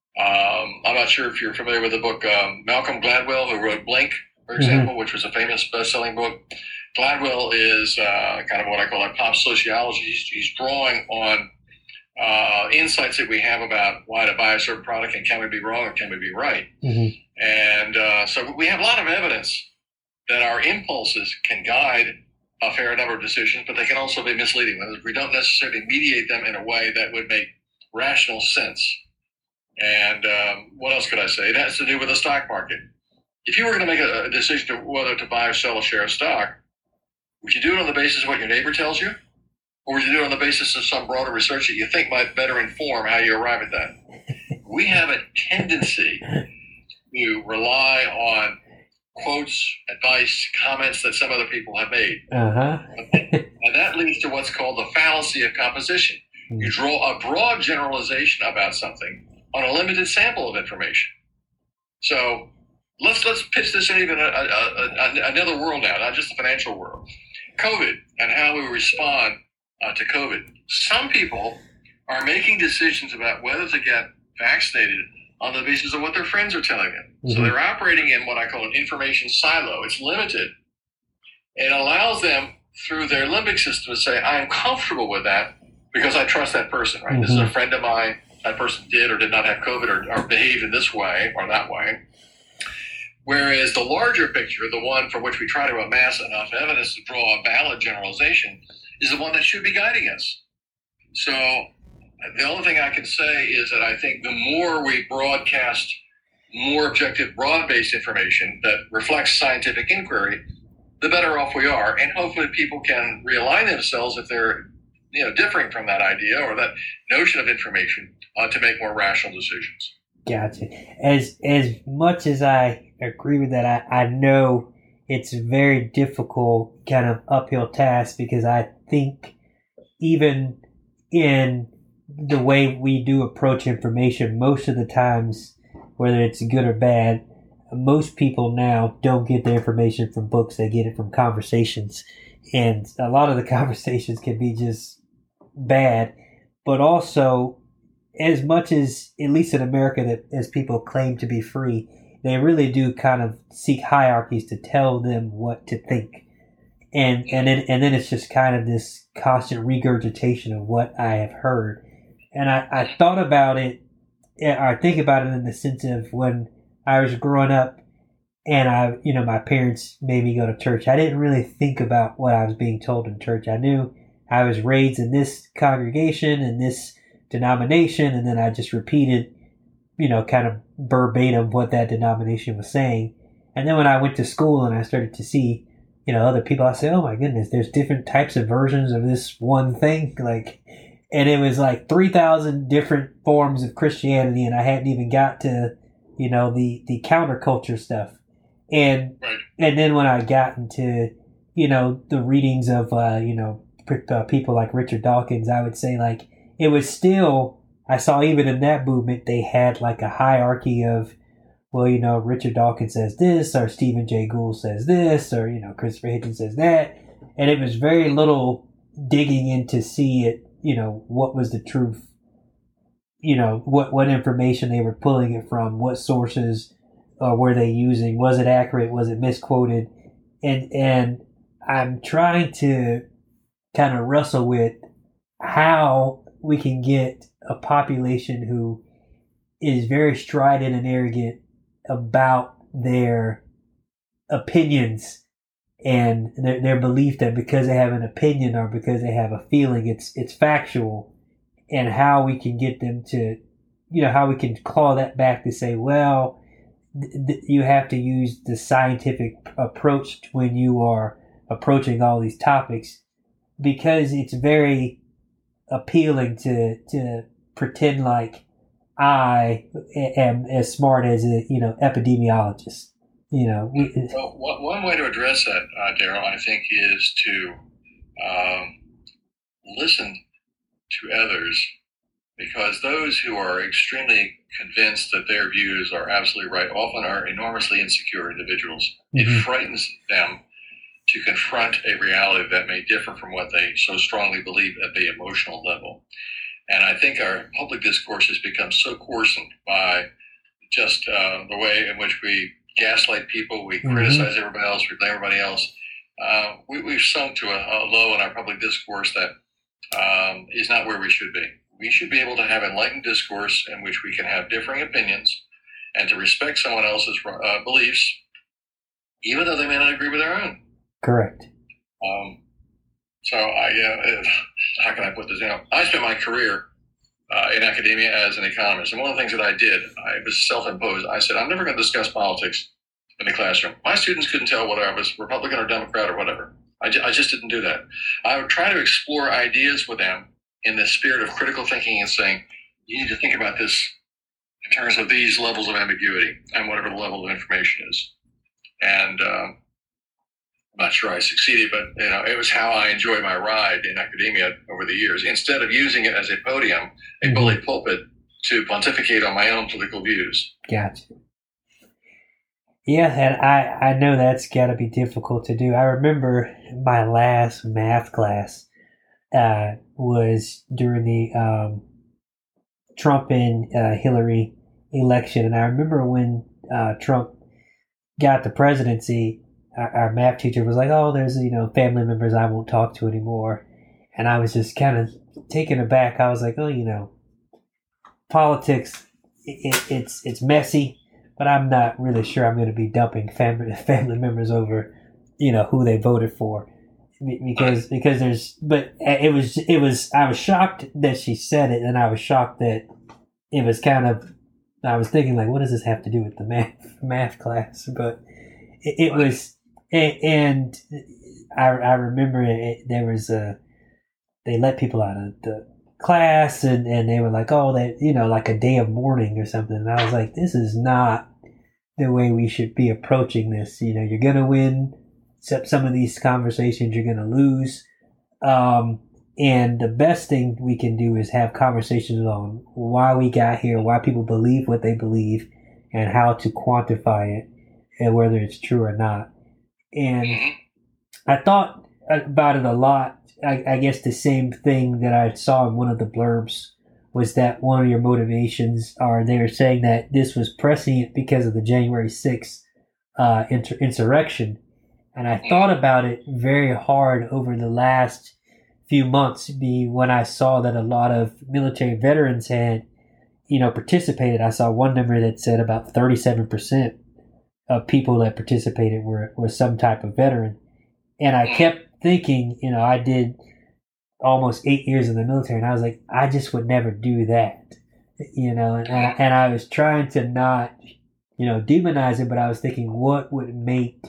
Um, I'm not sure if you're familiar with the book um, Malcolm Gladwell, who wrote Blink, for example, mm-hmm. which was a famous best-selling book. Gladwell is uh, kind of what I call like pop sociology. He's, he's drawing on uh, insights that we have about why to buy a certain product and can we be wrong or can we be right. Mm-hmm. And uh, so we have a lot of evidence that our impulses can guide a fair number of decisions, but they can also be misleading. We don't necessarily mediate them in a way that would make rational sense. And um, what else could I say? It has to do with the stock market. If you were going to make a, a decision to whether to buy or sell a share of stock, would you do it on the basis of what your neighbor tells you? Or would you do it on the basis of some broader research that you think might better inform how you arrive at that? We have a tendency to rely on quotes, advice, comments that some other people have made. Uh-huh. And that leads to what's called the fallacy of composition. You draw a broad generalization about something on a limited sample of information. So let's let's pitch this in even a, a, a, another world now, not just the financial world. COVID and how we respond uh, to COVID. Some people are making decisions about whether to get vaccinated on the basis of what their friends are telling them. Mm-hmm. So they're operating in what I call an information silo. It's limited. It allows them through their limbic system to say, I am comfortable with that because I trust that person, right? Mm-hmm. This is a friend of mine. That person did or did not have COVID or, or behaved in this way or that way. Whereas the larger picture, the one for which we try to amass enough evidence to draw a valid generalization, is the one that should be guiding us. So the only thing I can say is that I think the more we broadcast more objective, broad-based information that reflects scientific inquiry, the better off we are. And hopefully people can realign themselves if they're you know, differing from that idea or that notion of information uh, to make more rational decisions. Gotcha. As as much as I agree with that, I, I know it's a very difficult kind of uphill task because I think even in the way we do approach information, most of the times, whether it's good or bad, most people now don't get their information from books. They get it from conversations. And a lot of the conversations can be just bad, but also as much as, at least in America, that as people claim to be free, they really do kind of seek hierarchies to tell them what to think. And and then, and then it's just kind of this constant regurgitation of what I have heard. And I, I thought about it, I think about it in the sense of when I was growing up and I, you know, my parents made me go to church. I didn't really think about what I was being told in church. I knew I was raised in this congregation, in this denomination, and then I just repeated, you know, kind of verbatim what that denomination was saying. And then when I went to school and I started to see, you know, other people, I said, oh my goodness, there's different types of versions of this one thing. Like, and it was like three thousand different forms of Christianity, and I hadn't even got to, you know, the, the counterculture stuff. And, and then when I got into, you know, the readings of, uh, you know, uh, people like Richard Dawkins, I would say like, it was still, I saw even in that movement, they had like a hierarchy of, well, you know, Richard Dawkins says this, or Stephen Jay Gould says this, or, you know, Christopher Hitchens says that. And it was very little digging in to see it, you know, what was the truth, you know, what, what information they were pulling it from, what sources uh, were they using, was it accurate, was it misquoted? And, and I'm trying to kind of wrestle with how we can get a population who is very strident and arrogant about their opinions and their, their belief that because they have an opinion or because they have a feeling, it's it's factual, and how we can get them to, you know, how we can claw that back to say, well, th- th- you have to use the scientific approach when you are approaching all these topics. because it's very appealing to to pretend like I am as smart as a you know epidemiologist. You know, we, well, one way to address that, uh, Daryl, I think, is to um, listen to others, because those who are extremely convinced that their views are absolutely right often are enormously insecure individuals. Mm-hmm. It frightens them to confront a reality that may differ from what they so strongly believe at the emotional level. And I think our public discourse has become so coarsened by just uh, the way in which we gaslight people, we mm-hmm. criticize everybody else, we blame everybody else. Uh, we, we've sunk to a, a low in our public discourse that um, is not where we should be. We should be able to have enlightened discourse in which we can have differing opinions and to respect someone else's uh, beliefs, even though they may not agree with our own. Correct. Um, so I, uh, how can I put this? You know, I spent my career uh, in academia as an economist, and one of the things that I did, I was self-imposed. I said, I'm never going to discuss politics in the classroom. My students couldn't tell whether I was Republican or Democrat or whatever. I, j- I just didn't do that. I would try to explore ideas with them in the spirit of critical thinking and saying, you need to think about this in terms of these levels of ambiguity and whatever the level of information is. And um, I'm not sure I succeeded, but you know, it was how I enjoyed my ride in academia over the years. Instead of using it as a podium, a mm-hmm. bully pulpit, to pontificate on my own political views. Gotcha. Yeah, and I, I know that's got to be difficult to do. I remember my last math class uh, was during the um, Trump and uh, Hillary election, and I remember when uh, Trump got the presidency, our, our math teacher was like, "Oh, there's you know family members I won't talk to anymore," and I was just kind of taken aback. I was like, "Oh, you know, politics, it, it, it's it's messy." But I'm not really sure I'm going to be dumping family family members over, you know, who they voted for, because because there's. But it was it was I was shocked that she said it, and I was shocked that it was kind of. I was thinking like, what does this have to do with the math math class? But it, it was, and I I remember it, there was a they let people out of the class, and, and they were like, oh, they you know like a day of mourning or something, and I was like, this is not the way we should be approaching this. You know, you're gonna win some of these conversations, you're gonna lose, um, and the best thing we can do is have conversations on why we got here, why people believe what they believe, and how to quantify it, and whether it's true or not. And I thought about it a lot. I, I guess the same thing that I saw in one of the blurbs was that one of your motivations are they were saying that this was prescient because of the January sixth uh, inter- insurrection. And I thought about it very hard over the last few months be when I saw that a lot of military veterans had, you know, participated. I saw one number that said about thirty-seven percent of people that participated were, were some type of veteran. And I kept thinking, you know, I did almost eight years in the military, and I was like, I just would never do that, you know, and, and, I, and I was trying to not, you know, demonize it, but I was thinking, what would make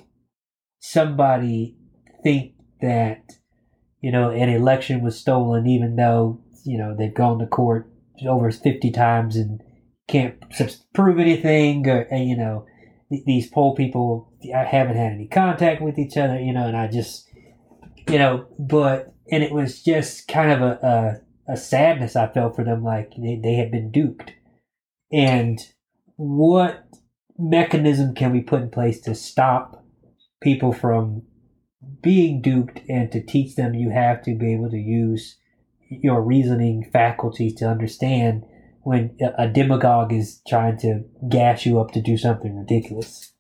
somebody think that, you know, an election was stolen, even though, you know, they've gone to court over fifty times and can't prove anything, or, and, you know, th- these poll people haven't had any contact with each other, you know, and I just, you know, but, and it was just kind of a, a, a sadness I felt for them, like they, they had been duped. And what mechanism can we put in place to stop people from being duped and to teach them you have to be able to use your reasoning faculties to understand when a, a demagogue is trying to gas you up to do something ridiculous?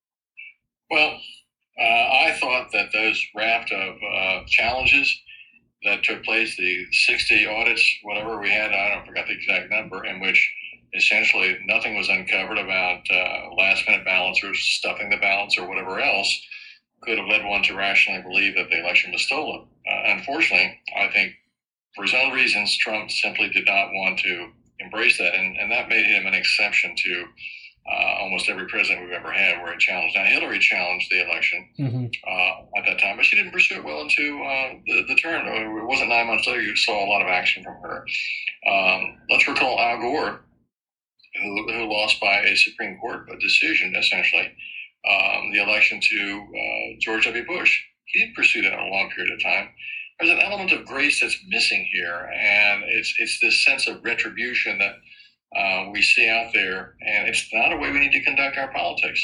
Well, uh, I thought that those raft of uh, challenges that took place, the sixty audits, whatever we had, I don't forgot the exact number, in which essentially nothing was uncovered about uh, last-minute balancers, stuffing the balance, or whatever else, could have led one to rationally believe that the election was stolen. Uh, unfortunately, I think for his own reasons, Trump simply did not want to embrace that, and, and that made him an exception to Uh, almost every president we've ever had were challenged. Now, Hillary challenged the election mm-hmm. uh, at that time, but she didn't pursue it well into uh, the, the term. It wasn't nine months later you saw a lot of action from her. Um, let's recall Al Gore, who, who lost by a Supreme Court decision, essentially, um, the election to uh, George W. Bush. He didn't pursue that in a long period of time. There's an element of grace that's missing here, and it's it's this sense of retribution that uh, we see out there, and it's not a way we need to conduct our politics.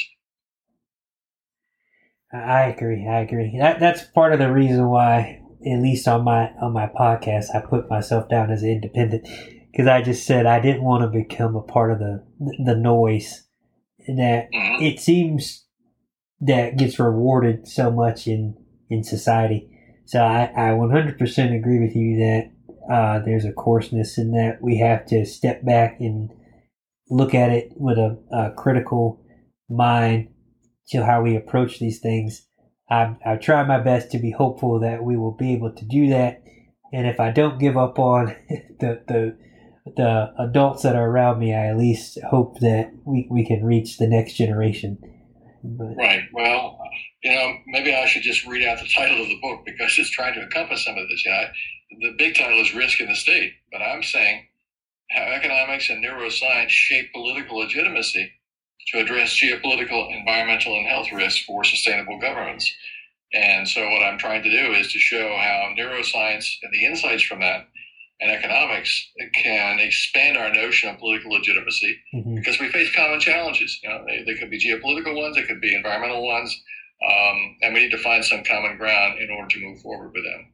I agree. I agree. That that's part of the reason why, at least on my on my podcast, I put myself down as an independent, because I just said I didn't want to become a part of the the noise that mm-hmm. it seems that gets rewarded so much in, in society. So I, I one hundred percent agree with you that uh, there's a coarseness in that. We have to step back and look at it with a, a critical mind to how we approach these things. I I try my best to be hopeful that we will be able to do that. And if I don't give up on the the the adults that are around me, I at least hope that we, we can reach the next generation. But, right. Well, you know, maybe I should just read out the title of the book because it's trying to encompass some of this. You know, the big title is Risk in the State, but I'm saying how economics and neuroscience shape political legitimacy to address geopolitical, environmental, and health risks for sustainable governments. And so what I'm trying to do is to show how neuroscience and the insights from that and economics can expand our notion of political legitimacy mm-hmm. because we face common challenges. You know, they, they could be geopolitical ones, they could be environmental ones, um, and we need to find some common ground in order to move forward with them.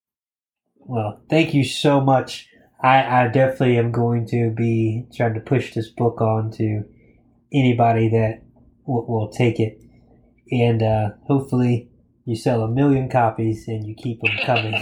Well, thank you so much. I, I definitely am going to be trying to push this book on to anybody that will, will take it, and uh, hopefully you sell a million copies and you keep them coming.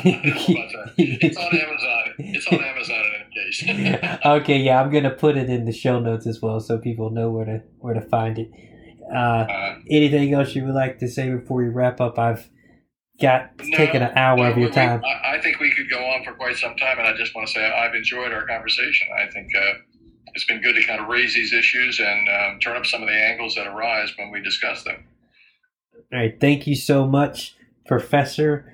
It's on Amazon. It's on Amazon in any case. Okay, yeah, I'm gonna put it in the show notes as well, so people know where to where to find it. Uh, uh, anything else you would like to say before we wrap up? I've got no, taken an hour no, of your we, time. I, I think we could go on for quite some time, and I just want to say I've enjoyed our conversation. I think uh, it's been good to kind of raise these issues and um, turn up some of the angles that arise when we discuss them. All right, thank you so much, Professor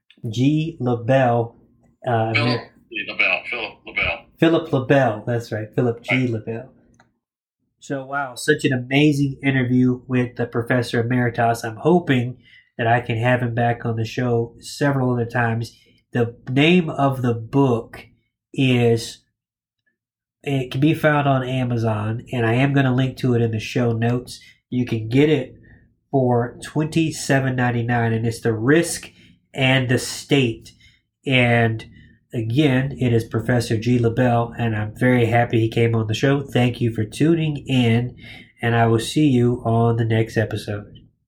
G. LaBelle. Uh, Philip G. LaBelle. Philip LaBelle. Philip LaBelle, that's right, Philip G. Right. LaBelle. So, wow, such an amazing interview with the Professor Emeritus. I'm hoping that I can have him back on the show several other times. The name of the book is, it can be found on Amazon, and I am going to link to it in the show notes. You can get it for twenty-seven ninety-nine, and it's The Risk and the State. And again, it is Professor G. LaBelle, and I'm very happy he came on the show. Thank you for tuning in, and I will see you on the next episode.